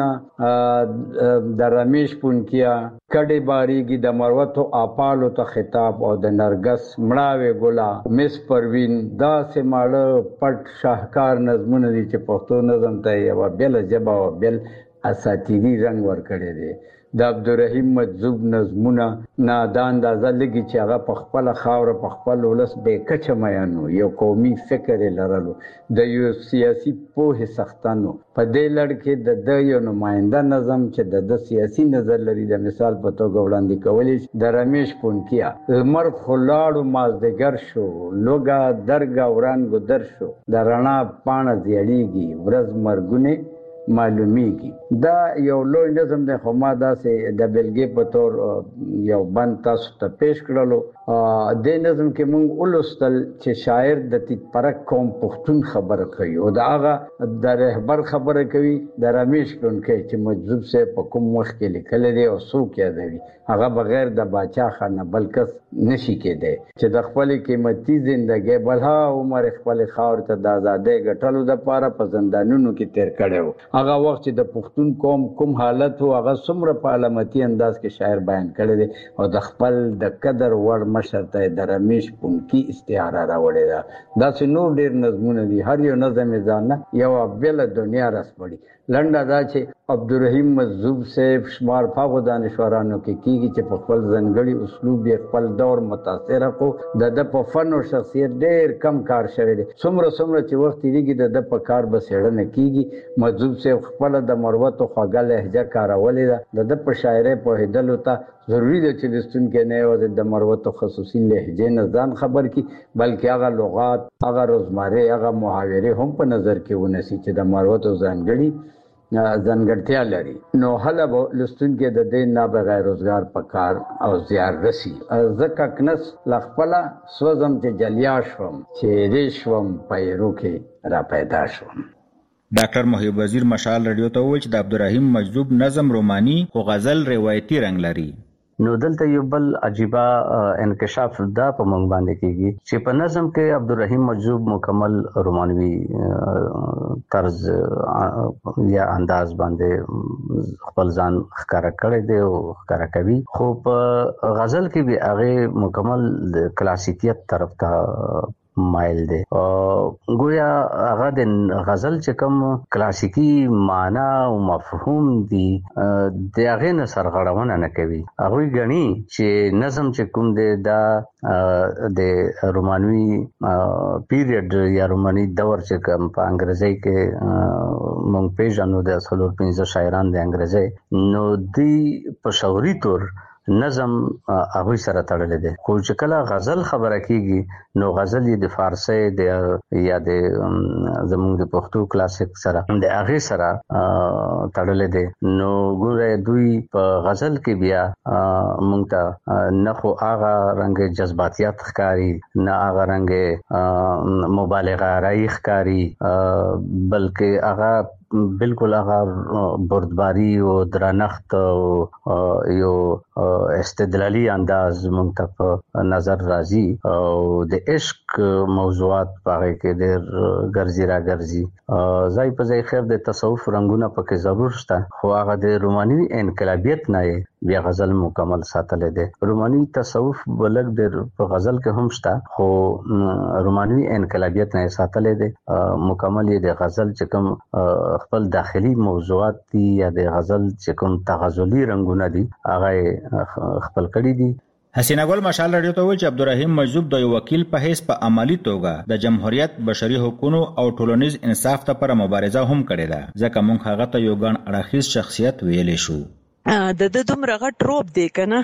ګلونه د رمیش پونکیا کډې باریږي د مروتو اپالو ته خطاب او د نرګس مړاوي ګلا مس پروین دا سماړه پټ شاهکار نظمونه دي چې پښتو نظم ته یو بل جبا او بل اساتیری رنگ ورکړي دي. د عبدالرحیم مجذوب نظمونه نادان د ځلګي چې هغه په خپل خاور په خپل ولس به کچ میانو یو قومي فکر لرلو د یو سیاسي پوهه سختانو په دې لړ کې د یو نماینده نظم چې د سیاسي نظر لري د مثال په توګه وړاندې کولې د رمیش پونکیا مر خلاړو مازدګر شو لوګا درګا ورانګو در شو د رڼا پاڼه زیړیږي ورځ مرګونه معلومیږي. دا یو لوی نظم دی خو ما داسې د بلګې په تور یو بند تاسو ته پیش کړلو. د نظم کې مونږ ولوستل چې شاعر د تیت پرک قوم پښتون خبره کوي او دا هغه د رهبر خبره کوي د رمیش پونکي چې مجذوب سه په کوم وخت کې لیکل دي او څوک یادوي هغه بغیر د باچا خانه بلکې نشي کېده چې د خپل قیمتي ژوندۍ بلها عمر خپل خاور ته د آزادۍ ګټلو د پاره په زندانونو کې تیر کړو. هغه وخت چې د پښتون قوم کوم حالت او هغه څومره په علامتي انداز کې شاعر بیان کړی دی او د خپل د قدر وړ مشر ته د رمیش پونکي استعاره راوړې ده. دا چې نور ډیر نظمونه دي هر یو نظم ځان یو بل دنیا رسپړي. لنډه دا چې عبدالرحیم مجذوب صاحب شمار فاغو دانشورانو کې کیږي چې په خپل ځنګړي اسلوب یې خپل دور متاثر کو د په فن او شخصیت ډیر کم کار شوی دی. څومره چې وخت تیریږي د په کار به سړنه کیږي. مجذوب صاحب خپل د مروت او خواږه لهجه کارولې ده د په شاعرۍ په هدلو ته ضروری ده چې لستون کې نه او د مروت او خصوصي لهجه نه ځان خبر کی بلکې هغه لغات هغه روزمره هغه محاوره هم په نظر کې ونسی چې د مروت او ځانګړي ځانګړتیا لري. نو هله لستون کې د دې نه بغیر روزګار پکار او زیار رسی زکه کنس لخپلا سوزم چې جلیا شوم چې ریشوم پیرو کې را پیدا شوم. ډاکټر محب وزیر مشال رادیو ته وویل چې د عبدالرحیم مجذوب نظم رومانی او غزل روایتي رنگ لري. نو دلته یو بل عجیبه انکشاف دا په مونږ باندې کیږي چې په نظم کې عبدالرحیم مجذوب مکمل رومانوي طرز یا انداز باندې خپل ځان ښکارا کړی دی او ښکارا کوي خو په غزل کې به هغه مکمل کلاسیکیت طرف ته مایل دی. گویا هغه د غزل چې کوم کلاسیکی معنا او مفهوم دی د هغه نه سرغړونه نه کوي. هغه غني چې نظم چې کوم دی دا د رومانوي پیریډ یا روماني دور چې کوم په انګریزي کې مونږ پیژنو د 15 شاعران د انګریزي نو دی په شعوري تور نظم هغه سره تړلې ده. خو چې کله غزل خبره کیږي نو غزل د فارسی د یا د زموږ د پښتو کلاسیک سره د هغه سره تړلې ده. نو ګوره دوی په غزل کې بیا مونږ ته نه خو هغه رنګ جذباتیات ښکاری نه هغه رنګ مبالغه راي ښکاری بلکې هغه بالکل هغه بردباری او درنښت او یو استدلالی انداز مونږ ته په نظر راځي او د عشق موضوعات پاره کې ډېر ګرځي را ګرځي ځای په ځای خیر د تصوف رنگونه پکې ضرور شته خو هغه د روماني انقلابیت نه بیا غزل مکمل ساتل دي. روماني تصوف بلګ د په غزل کې هم شته خو روماني انقلابیت نه ساتل دي مکمل د غزل چې کوم خپل داخلي موضوعات دي یا د غزل چې کوم تغزلی رنگونه دي هغه خپل کړي دي. حسینه ګل مشال رادیو ته ویل چې عبدالرحیم مجذوب د یو وکیل په حیث په عملی توګه د جمهوریت بشري حقوقو او ټولنیز انصاف لپاره مبارزه هم کړې ده ځکه موږ هغه ته یو ګڼ اړخیز شخصیت ویلې شو. د دومره غټ روب دی کنه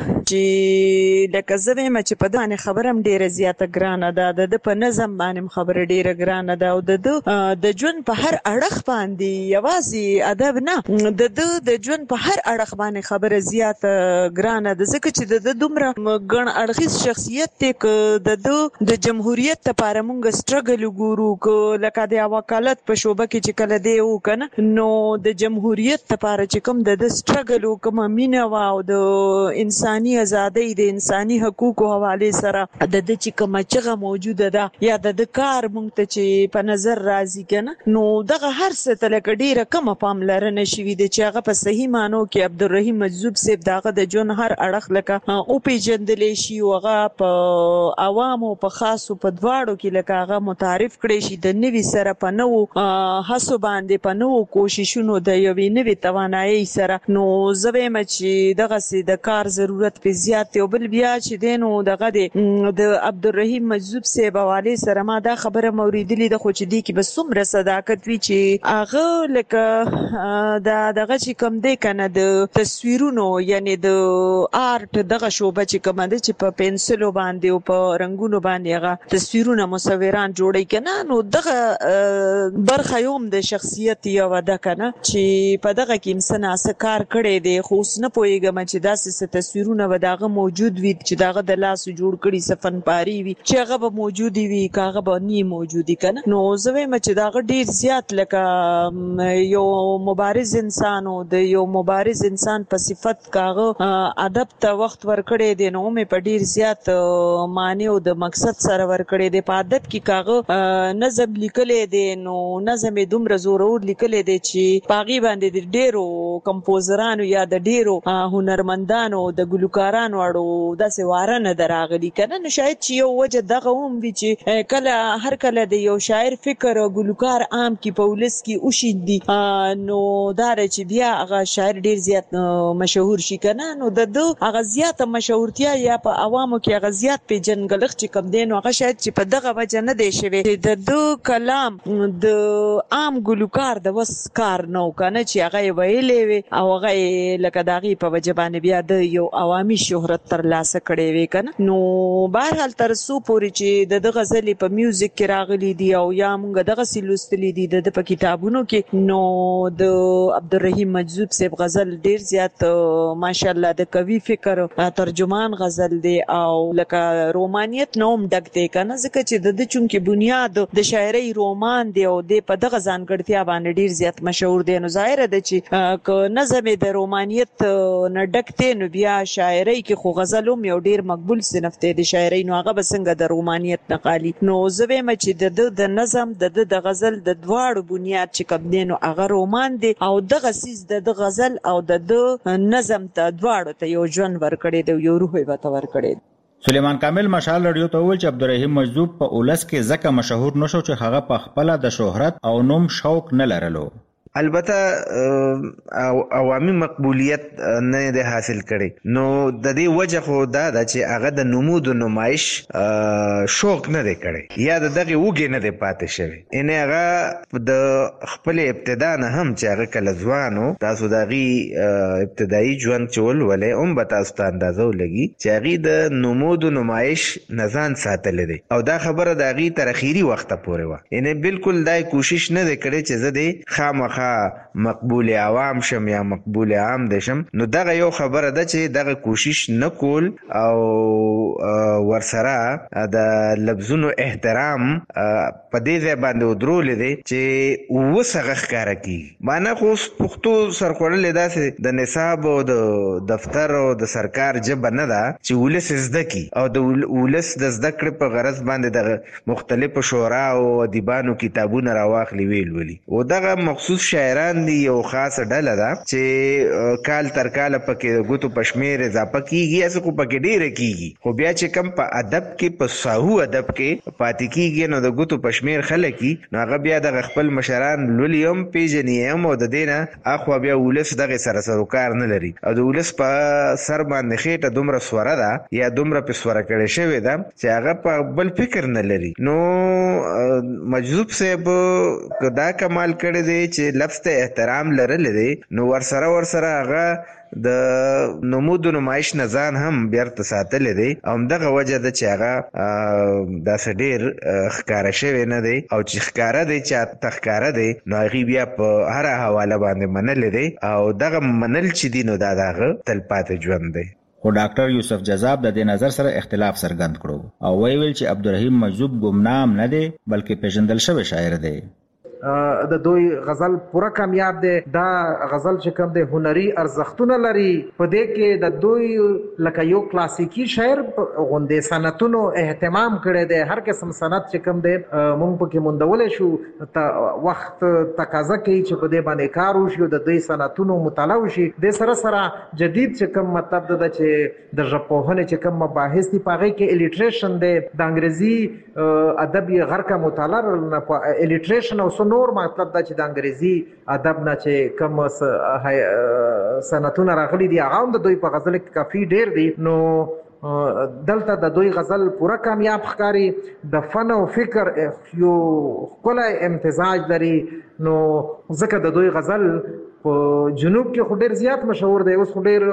چې لکه زه وایم چې په دانه خبرم ډیره زیاته ګرانه ده د په نظم باندې خبره ډیره ګرانه ده او د ژوند په هر اړخ باندې یوازې ادب نه د ژوند په هر اړخ باندې خبره زیاته ګرانه ده ځکه چې د دومره ګڼ اړخیز شخصیت دی که د جمهوریت لپاره مونږ سټرګل وګورو لکه د وکالت په شوبه کې چې کله دی وکنه نو د جمهوریت لپاره چې کوم د سټرګل وکم مینه او د انساني ازادۍ د انساني حقوقو حواله سره د چې کوم چغه موجوده ده یا د کار مونږ ته چې په نظر راځي کنه نو دغه هر څه ته لکه ډیره کم پاملرنه شوې ده چې هغه په صحیح معنی کې عبدالرحیم مجذوب صاحب دغه د جون هر اړخ لکه او پیجندلې شي او هغه په عوامو په خاصو په دواړو کې لکه هغه متعارف کړي شي د نوي سره په نو هڅو باندې په نو کوششونو د یوې نوي توانایي سره نو زویم چې دغه سي د کار ضرورت په زیات او بل بیا چې دینو دغه د عبدالرحیم مجذوب صاحب حواله سره ما دا خبره موریدلې د خو چې دی کې بس څومره صداقت وی چې هغه لکه دغه چې کم دی کنه د تصویرونو یعنی د آرټ دغه شوبه چې کوم ده چې په پنسلو باندې او په رنگونو باندې هغه تصویرونه مصوران جوړي کنه نو دغه برخه یوم د شخصیت یو ده کنه چې په دغه کې انسان اسکار کړي دي خو اوس نه پويګم چې داسې تصویرونه وداغه موجود وي چې داغه د لاس جوړ کړي سفن پاری وي چې هغه به موجود وي کاغه به نه موجودي کنه نو زوی چې داغه ډیر زیات لکه یو مبارز انسان او د یو مبارز انسان په صفت کاغه ادب ته وخت ورکړي دي نو مې په ډیر زیات معنی او د مقصد سره ورکړي دي په ادب کې کاغه نظم لیکلې دي نو نظم دومره زورور لیکلې دي چې پاغي باندې د ډیرو کمپوزرانو یا د ډیرو هنرمندانو د ګلوکارانو اړو داسې واره نه دراغلي کنه نو شاید چې یو وجه دغه هم وی چې کله هر کله د یو شاعر فکر او ګلوکار عام کی پولیس کی اوشیندي نو دار چې بیا هغه شاعر ډیر زیات مشهور شي کنه نو د هغه زیات مشهورتیا یا په عوامو کې هغه زیات په جنګلخ چې کم دین هغه شاید چې په دغه وجه نه دی شوی د کلام د عام ګلوکار د وس کار نو کنه چې هغه ویلې وي او هغه لکه داغي په وجه باندې بیا د یو عوامي شهرت تر لاسه کړي وي کنه نو بهرحال تر سو پوري چې د غزل په میوزیک کې راغلي دی او یا موږ دغه سلوستلې دي د په کتابونو کې نو د عبدالرحیم مجذوب صاحب غزل ډیر زیات ماشاءالله د کوي فکر ترجمان غزل دی او لکه رومانیت نوم ډک دی کنه ځکه چې د چونکه بنیاد د شاعري رومان دی او د په دغه ځانګړتیا باندې ډیر زیات مشهور دی نو ظاهر ده چې ک نظم د رومانیت نه ډک دی نو بیا شاعري کې خو غزلوم یو ډیر مقبول صنف دی د شاعري نو هغه بسنګ د رومانیت نقالي نو زوی چې د نظم د غزل د دواړو بنیاد چې کوم دی نو هغه رومان دی او دغه سیس د غزل او د نظم ته دواړو ته یو ژوند ورکړي دی یو روح وته ورکړي. سلیمان کامل مشال رادیو ته ویل چې عبدالرحیم مجذوب په اولس کې ځکه مشهور نشو چې هغه په خپل د شهرت او نوم شوق نه لرلو. البته عوامي مقبولیت نه ده حاصل کړي نو د دې وجه خو دا ده چې هغه د نمود او نمایش شوق نه دی کړي یا دغه وګي نه دی پاتې شوی ان هغه د خپل ابتدا نه هم چې هغه کله ځوانو تاسو دغه ابتدایي ژوند چول ولې هم به تاسو ته اندازو لګي چې هغه د نمود او نمایش نزان ساتل دي او دا خبره د هغه تر اخیری وخت پورې و ان بالکل دای کوشش نه دی کړي چې زه دې خامخ مقبول عوام شم یا مقبول عام دشم نو دغه یو خبره ده چې دغه کوشش نکول او ورسره د لفظونو احترام په دې ځای باندې ودرول دي چې وسغه ښکارا کی معنی خو پښتو سرخوړل داسې د نصاب او د دفتر او د سرکار جب نه ده چې ولس زده کی او د ولس د زده کړې په غرض باندې د مختلفو شورا او ادیبانو کتابونه راواخلي ویل ولي او دغه مخصوص شاعران دی یو خاص ډله ده چې کال تر کال پکې غوتو پشمیر اضافه کیږي اسه کو پکې ډیره کیږي خو بیا چې کم په ادب کې په ساهو ادب کې پاتې کیږي نو د غوتو پشمیر خلک نو هغه بیا د خپل مشران لولیم پیجنیم او د دینه اخو بیا ولس دغه سره سروکار نه لري او د ولس په سر باندې خېټه دومره سوره ده یا دومره په سوره کړي شوی ده چې هغه په بل فکر نه لري نو مجذوب صاحب دا کمال کړی دی چې لفظ ته احترام لرل دي نو ورسره هغه د نمود نمایش نه ځان هم بیرته ساتل دي او دغه وجه د چې هغه د سډیر ښکارا شوی نه دی او چې ښکارا دی چې تخکارا دی نو هغه بیا په هر حواله باندې منل دي او دغه منل چې دي نو دا دغه تلپاتې ژوند دی. خو ډاکټر یوسف جذاب د دې نظر سره اختلاف څرګند کړو او ویل چې عبدالرحیم مجذوب ګمنام نه دی بلکې پیژندل شوی شاعر دی. د دوی غزل پوره کامیاب دی. دا غزل چې کوم دی هنري ارزښتونه لري. په دې کې د دوی لکه یو کلاسیکی شاعر غوندې صنعتونو اهتمام کړی دی. هر قسم صنعت چې کوم دی موږ پکې موندولی شو. وخت تقاضا کوي چې په دې باندې کار وشي او د دوی صنعتونو مطالعه وشي. د سره جدید چې کوم مطلب ده چې د ژبپوهنې چې کوم مباحث دي په هغې کې الیټریشن دی. د انګریزي ادب یې غرقه مطالعه الیټریشن او نور مطلب دا چې د انګریزي ادب نه چې کوم سنتونه راغلي دي هغه هم د دوی په غزل کې کافي ډیر دي. نو دلته د دوی غزل پوره کامیاب ښکاري. د فن او فکر یو ښکلی امتزاج لري. نو ځکه د دوی غزل په جنوب کې خو ډیر زیات مشهور دی. اوس خو ډیر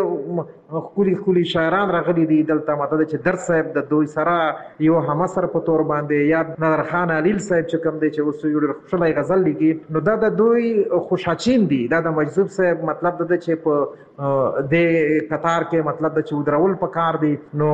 ښکلي شاعران راغلي دي دلته. مطلب چې در صاحب د دوی سره یو همسر په تور باندې یا نادر خان علیل صاحب چې کوم دی چې اوس یو ډیر ښکلی غزل لیکي. نو دا د دوی خوشاچین دي. دا د مجذوب صاحب مطلب ده چې په د قطار کې مطلب ده چې ودرول پکار دي. نو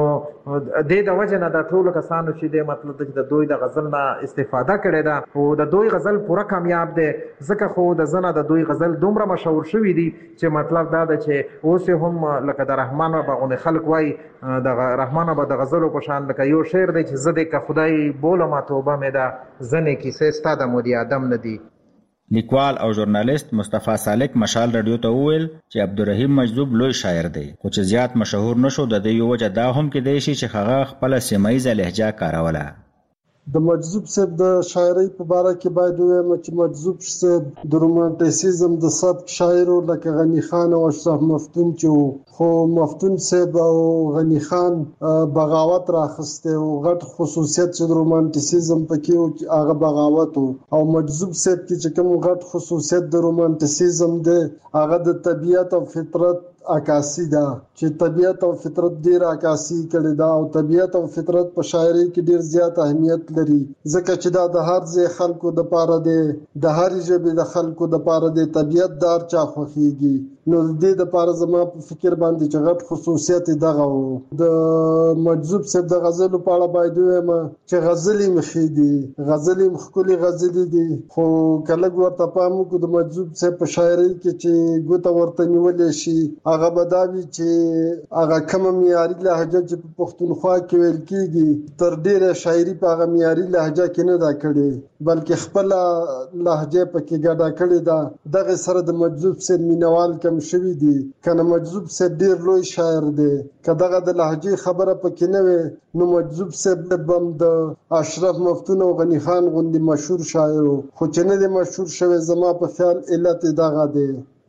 د وجه نه د ټولو کسانو چې د مطلب ده چې د دوی د غزل نه استفاده کړې ده او د دوی غزل پوره کامیاب دی. ځکه خو د زنه د دوی غزل دومره مشهور شوي دي چې مطلب دا ده چې اوس هم لکه د رحمان بابا غوندې خلک وایي د رحمان بابا د غزلو په شان لکه یو شعر دی چې زه دې که خدای بولم توبه مې ده ځنې کیسې ستا د مودي ادم نه دي. لیکوال او ژورنالیست مصطفی سالک مشال رادیو ته وویل چې عبدالرحیم مجذوب لوی شاعر دی خو چې زیات مشهور نشو. د دې یو وجه دا هم کېدای شي چې هغه خپله سیمه ییزه لهجه کاروله. د مجذوب صاحب د شاعرۍ په باره کې باید ووایم چې مجذوب صاحب د رومانټیسیزم د سبک شاعرو لکه غني خان او اشرف مفتون چې وو. خو مفتون صاحب او غني خان بغاوت راخسته او غټ خصوصیت چې د رومانټیسیزم پکې وو هغه بغاوت وو. او مجذوب صاحب کې چې کوم غټ خصوصیت د رومانټیسیزم دی هغه د طبیعت او فطرت عکاسی ده چې طبیعت او فطرت ډیر عکاسی کړي دا او طبیعت او فطرت په شاعرۍ کې ډیر زیات اهمیت لري ځکه چې دا د هر ځای خلکو د پاره دی د هر ژبې د خلکو د پاره دی طبیعت دار چا خوښیږي. نو د دې د پاره زما په فکر باندې چې غټ خصوصیت دغه وو. د مجذوب صاحب د غزلو په اړه باید ووایم چې غزلې مخې دي غزلې ښکلې غزلې دي خو کله ورته پام وکړو د مجذوب صاحب په شاعرۍ کې چې ګوته ورته نیولې شي هغه بداوی چې هغه کوم معیاري لهجه چې په پښتونخوا کې ویل کیږي تر ډیره شاعري په هغه معیاري لهجه کې نه دا کړي بلکې خپل لهجه پکې ګډه کړې ده. دغه سره د مجذوب صاحب مینوال کم شوی دي کنه مجذوب صاحب ډیر لوی شاعر دی. که دغه د لهجې خبره پکې نه وي نو مجذوب صاحب بم د اشرف مفتون او غني خان غوندې مشهور شاعر خو چې نه دی مشهور شوی زما په خیال علت دغه دی.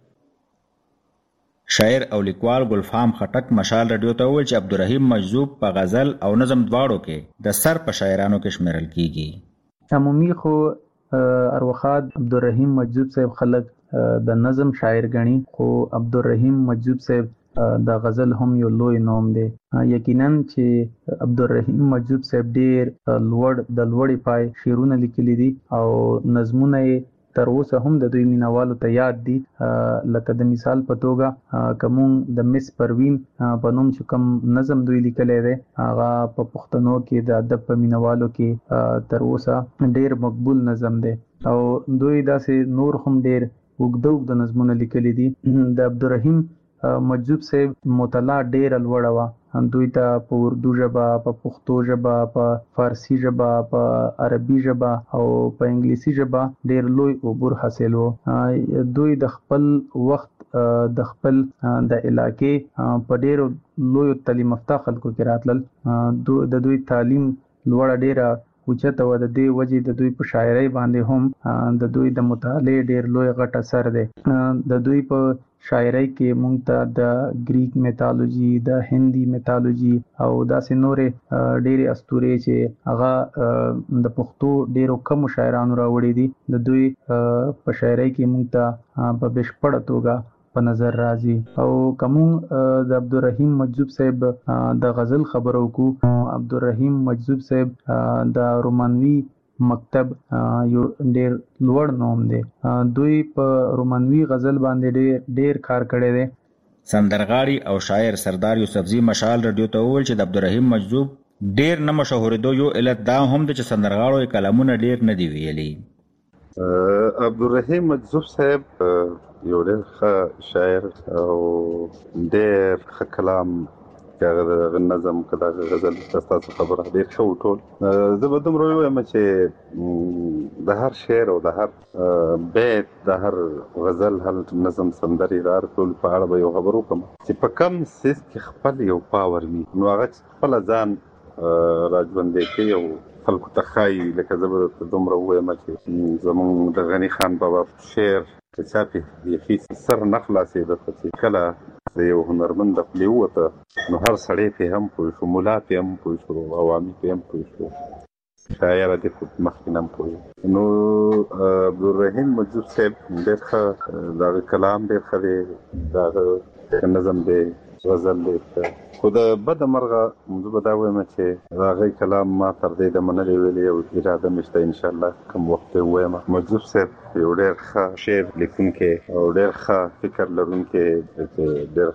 شاعر او لیکوال ګلفام خټک مشال رادیو ته وویل چې عبدالرحیم مجذوب په غزل او نظم دواړو کې د سر په شاعرانو کې شمیرل کیږي. عمومي خو اروخاد عبدالرحیم مجذوب صاحب خلک د نظم شاعر غني خو عبدالرحیم مجذوب صاحب د غزل هم یو لوی نوم دی. یقینا چې عبدالرحیم مجذوب صاحب ډیر لوړی پای شعرونه لیکلي دي او نظمونه تر اوسه هم د دوی مینوالو ته یاد دي. لکه د مثال په توګه کوم د مس پروین په نوم چې کوم نظم دوی لیکلی دی هغه په پښتنو کې د ادب په مینوالو کې تر اوسه ډیر مقبول نظم دی او دوی داسې نور هم ډیر اوږده نظمونه لیکلي دي. د عبدالرحیم مجذوب صاحب مطالعه ډیره لوړه وه. دوی ته په اردو ژبه په پښتو ژبه په فارسی ژبه په عربي ژبه او په انګلیسي ژبه ډیر لوی عبور حاصل وو. دوی د خپل وخت د خپل د علاقې په ډیرو لوی تعلیم یافته خلکو کې راتلل. د دوی تعلیم لوړه ډیره اوچته و د دې وجې د دوی په شاعرۍ باندې هم د دوی د مطالعې ډېر لوی غټ اثر دی. د دوی په شاعرۍ کې مونږ ته د گریک میتالوجي، د هندي میتالوجي او داسې نورې ډېرې اسطورې چې هغه د پښتو ډېرو کمو شاعرانو راوړي دي، د دوی په شاعرۍ کې مونږ ته په بشپړه توګه په نظر راځي. او کوم د عبدالرحیم مجذوب صاحب د غزل خبرو کو، عبدالرحیم مجذوب صاحب د رومانوي مکتب یو ډېر لوړ نوم دی. دوی په رومانوي غزل باندې ډېر کار کړی دی. سندرغاړي او شاعر سردار یوسفزي مشال رادیو ته وویل چې د عبدالرحیم مجذوب ډېر نه مشهورېدو یو علت دا هم دی چې سندرغاړو یې کلامونه ډېر نه دی ویلي. عبدالرحیم مجذوب صاحب یو ډېر ښه شاعر او ډېر ښه کلام که نظم که دغه غزل ستاسو خبره ډېر ښه وټول. زه به دومره ووایم چې د هر شعر او د هر بیت د هر غزل هر نظم سندرې د هر ټول په اړه به یو خبر وکړم چې په کم څیز کې خپل یو پاور وي نو هغه خپله ځان راژوندی کوي او خلکو ته ښایي. لکه زه به درته دومره ووایم چې زمونږ د غني خان بابا شعر که چا پې بیخي سر نه خلاصېده چې کله د یو هنرمند د خولې ووته نو هر سړی پې هم پوه شو، ملا پې هم پوه شو، عوامي پې هم پوه شو، شاعره دې خو مخکې نه هم پوه. نو عبدالرحیم مجذوب صاحب ډېر ښه د هغه کلام ډېر ښه دی، د هغه نظم دی، غزل دی ښه. خو د بده مرغه زه به دا وایم چې د هغې کلام ما تر دې دمه نه دی ویلی او اراده مې شته انشاءالله کوم وخت یې ووایم. مجذوب صاحب یو ډېر ښه شعر لیکونکی او ډېر ښه فکر لرونکی، ډېر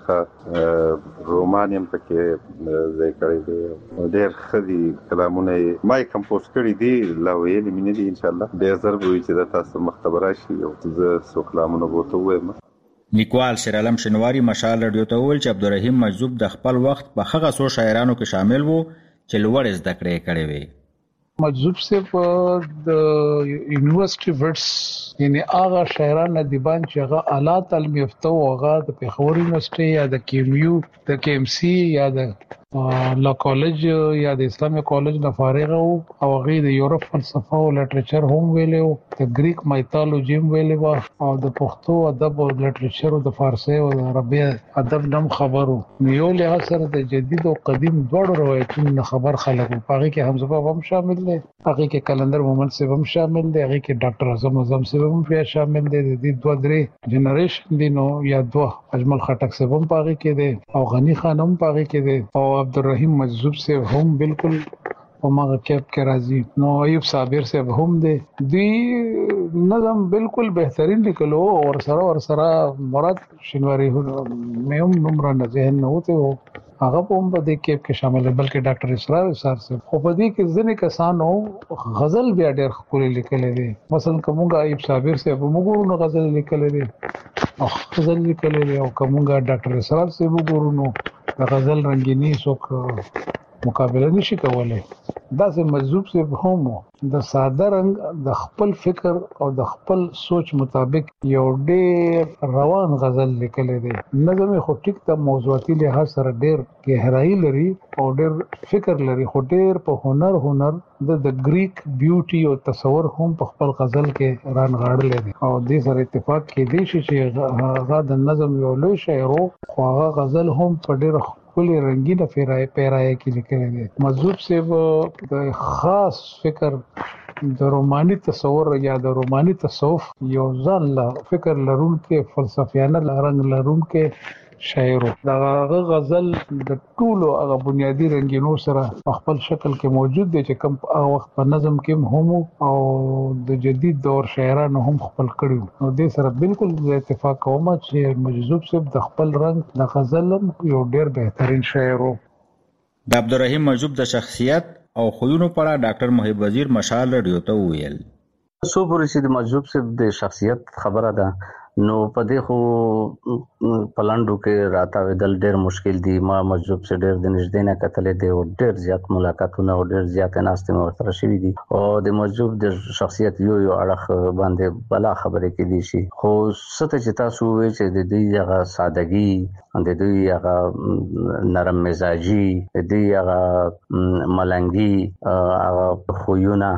ښه رومان یې هم پکې ځای کړی دی، ډېر ښه دي کلامونه یې. ما یې کمپوز کړي دي، لا ویلي مې نه دي، انشاءالله ډېر ژر به وي چې دا تاسو مخ ته به راشي او زه څو کلامونه به ورته ووایم. لیکوال شیرعالم شنواري مشال رادیو ته وویل چې عبدالرحیم مجذوب د خپل وخت په هغه څو شاعرانو کې شامل وو چې لوړې زده کړې کړې وې. مجذوب صاحب د یونیورسيټي ورډز یعنی هغه شاعران ادیبان چې هغه اعلی تعلیم یافته او هغه د پیښور یونیورسيټي یا د کیمیو د KMC یا د لا کالج یا د اسلامي کالج نه فارغ او هغه د یورپ فلسفه او لټریچر هم ویلو، د گریک میتالوجي هم ویلو او د پښتو ادب او لټریچر او د فارسی او عربي ادب نم خبرو. یو له سره د جدید او قدیم دوړو روایتونو خبر خلکو پاره کې حمزه بابا هم شامل دي، هغه کې کلندر مومن صاحب هم شامل دي، هغه کې ډاکټر اعظم صاحب هم بیا شامل دي. د دې دوه درې جنریشن دي نو یا دوه اجمل خټک صاحب هم پاره کې دي او غنی خان هم پاره کې دي او عبدالرحیم مجذوب صاحب هم بالکل په ماغه کېپ کې راځي. نو ایوب صابر صاحب هم دی نظم بالکل بهترین لیکلو او سره مراد شنواری مې هم نمبر نه ذهن نه وته هغه هم په دې کېپ کې شامل دی، بلکې ډاکټر اسرار صاحب خو په دې کې ځینې کسانو غزل بیا ډېر خولي لیکلې دي. مثلا کومه ایوب صابر صاحب موږ نو غزل لیکلې دي او غزل لیکلې دي او کومه ډاکټر اسرار صاحب وګورو د غزل رنگینی څوک مقابله نشي کولای. داسې مجذوب صاحب هم د ساده رنگ د خپل فکر او د خپل سوچ مطابق یو ډېر روان غزل لیکلی دی. نظم خو ټیک ته موضوعاتي لحاظ سره ډېر گہرائی لري او ډېر فکر لري، خو ډېر په هنر د گریک بیوټي او تصور هم په خپل غزل کې رانغاړلی دی او دې سره اتفاق کېدی شي چې هغه د نظم یو لوی شاعر خو هغه غزل هم په ډېر کلی رنگینه پیرایه کې لیکلی دی. مجذوب صاحب د خاص فکر د روماني تصور یا د روماني تصوف یو ځان له فکر لرونکي فلسفیانه رنګ لرونکي شاعر. دا غزل د ټولو هغه بنیادی رنگینو سره په خپل شکل کې موجود دی چې کوم هغه وخت په نظم کې هم او د جدید دور شاعرانو هم خپل کړي نو دې سره بالکل اتفاق کوم چې مجذوب صاحب د خپل رنگ د غزل یو ډېر بهترین شاعر و. د عبدالرحیم مجذوب د شخصیت او خویونو په اړه ډاکټر محب وزیر مشال رادیو ته ویل. سو پورې چې د مجذوب صاحب د شخصیت خبره ده نو په دې خو پلاندو کې راته ودل ډېر مشکل دي. ما مجذوب سره ډېر د نږدې نه کتلې دي او ډېر زیات ملاقاتونه او ډېر زیات ناستې مو سره شوي دي او د مجذوب د شخصیت یو اړخ باندې بلا خبرې کې دي شي. خو څه چې تاسو وایي چې د دې هغه سادهګي، د دې هغه نرم مزاجي، د دې هغه ملنګي هغه خوونه،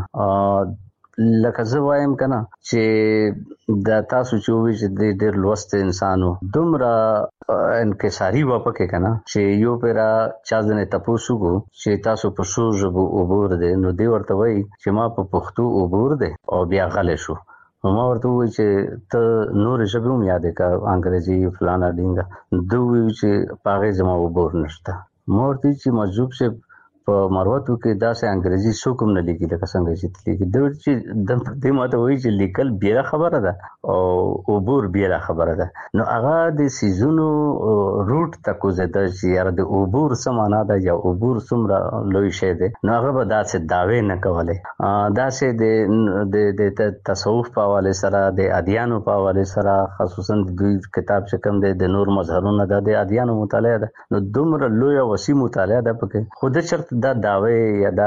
لکه زه وایم کنه چې د تاسو چې وی چې د ډېر لوست انسانو دومره انکساری واپکه کنه چې یو پیرا چا ځنه تاسو کو چې تاسو په شو ژبو عبور دي، نو دی ورته وای چې ما په پښتو عبور دي او بیا غلې شو. ما ورته وای چې ته نور ژبه هم یاد کا انګریزي فلانا ډینګه، دوی چې پاغه زما عبور نشته. مورتي چې مجذوب سے په مروتو کې داسې انګریزي څوک هم نه لیکي لکه څنګه چې لیکي. د چې د ماته وایي چې لیکل بیره خبره ده او عبور بیره خبره ده. نو هغه د سیزونو روټ تکو زده چې یاره د عبور څه معنا ده یا عبور څومره لوی شی دی، نو هغه به داسې دعوې نه کولې. داسې د تصوف په حواله سره، د ادیانو په حواله سره، خصوصا د دوی کتاب چې کوم دی د نور مظهرونه د ادیانو مطالعه ده، نو دومره لوی او وسیع مطالعه ده پکې. خو د چرته دا داوی یا دا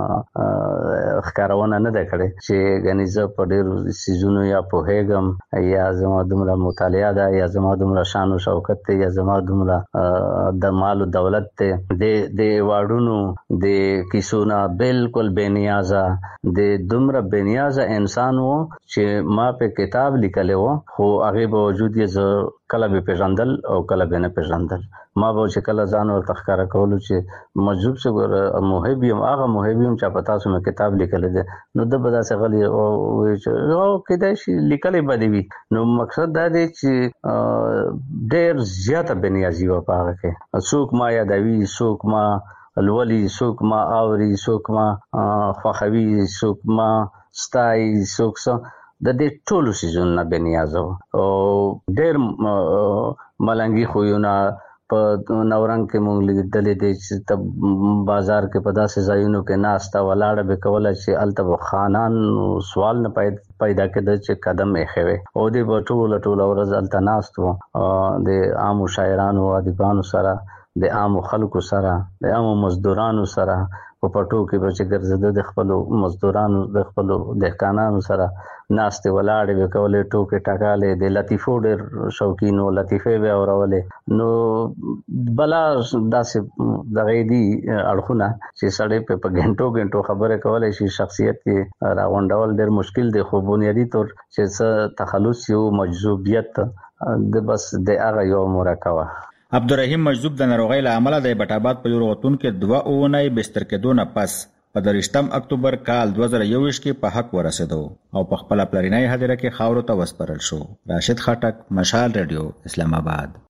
ښکارونه نه ده کړې چې غني زه په ډېر سیزونو یا په هیګم یا زما دومره مطالعه ده یا زما دومره شان او شوکت ته یا زما دومره د مال او دولت ته د واړونو د کیسونه بالکل بنیازه د دومره بنیازه انسان وو چې ما په کتاب لیکلو، خو هغه باوجود یې کله به پیژندل او کله به نه پیژندل. ما به چې کله ځان ورته ښکاره کولو چې مجذوب څه محبیم، هغه محبیم چې په تاسو مې کتاب لیکل دي، نو د بدا څه غلي او چې کدا شي لیکلې بده وي. نو مقصد دا دی چې ډېر زیاته بنیازي و پاره کې څوک ما یادوي، څوک ما الولي، څوک ما اوري، څوک ما خوخوي، څوک ما ستای، څوک د دې ټولو سيزونو بنیازو او ډېر ملنګي خوونه په نورنګ کې مونږ لیدلې دي چې بازار کې په داسې ځایونو کې ناستا ولاړه به کوله چې الته خانان سوال نه پیدا کېده چې قدم یې خوي او د ټول ورځ الته ناستو د عام شاعرانو او ادیبانو سره، د عام خلکو سره، د عام مزدورانو سره په پټو کې به چې ګرځېده د خپل مزدورانو د خپل دهقانانو سره ناستې ولاړې به کولې، ټوکې ټکالې، د لطیفو ډېر شوقین او لطیفې به اورولې. نو بلا داسې دغه دي اړخونه چې سړی په غنټو خبرې کولای شي، شخصیت یې راغونډول ډېر مشکل دی. خو بنیادی طور چې څه تخلص یو مجذوبیت د بس د هغه یو مرکبه. عبدالرحیم مجذوب د ناروغۍ له امله د ایبټ په یو روغتون کې 2 اونۍ بستر کېدو نه پس په 23 اکتوبر کال 2021 کې په حق ورسېدو او په خپل پلرینۍ هدیره کې خاورو ته وسپارل شو. راشد خټک، مشال رادیو، اسلام آباد.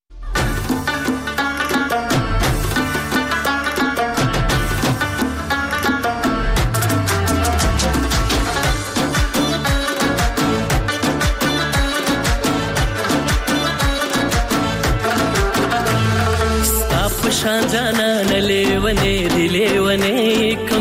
شان جانا نلیونے دلیونے کم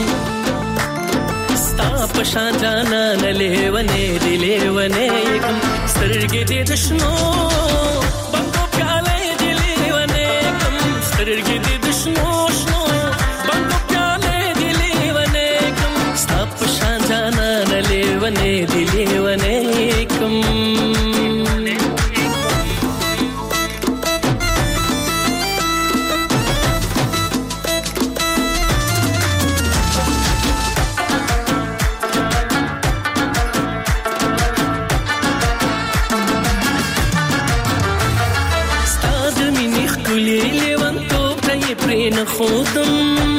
ستا پشان جانا نلیونے دلیونے کم سترګې دې دشنو بندو پیالې دلیونے کم سترګې دې دشنو شنو بندو پیالې دلیونے کم ستا پشان جانا نلیونے دلیونے کم. خودم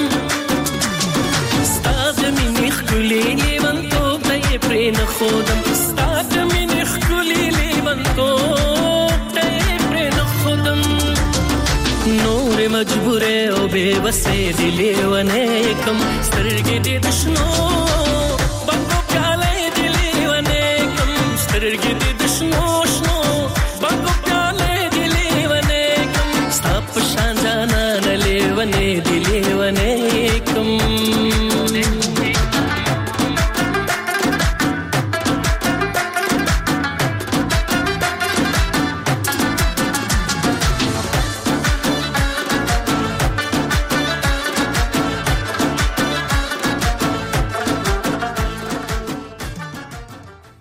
استاد مینی خلی لیوان تو دای پرین خودم استاد مینی خلی لیوان تو دای پرین خودم نور مجبور او بے بس دی لیوان کم سترګې دې دشنو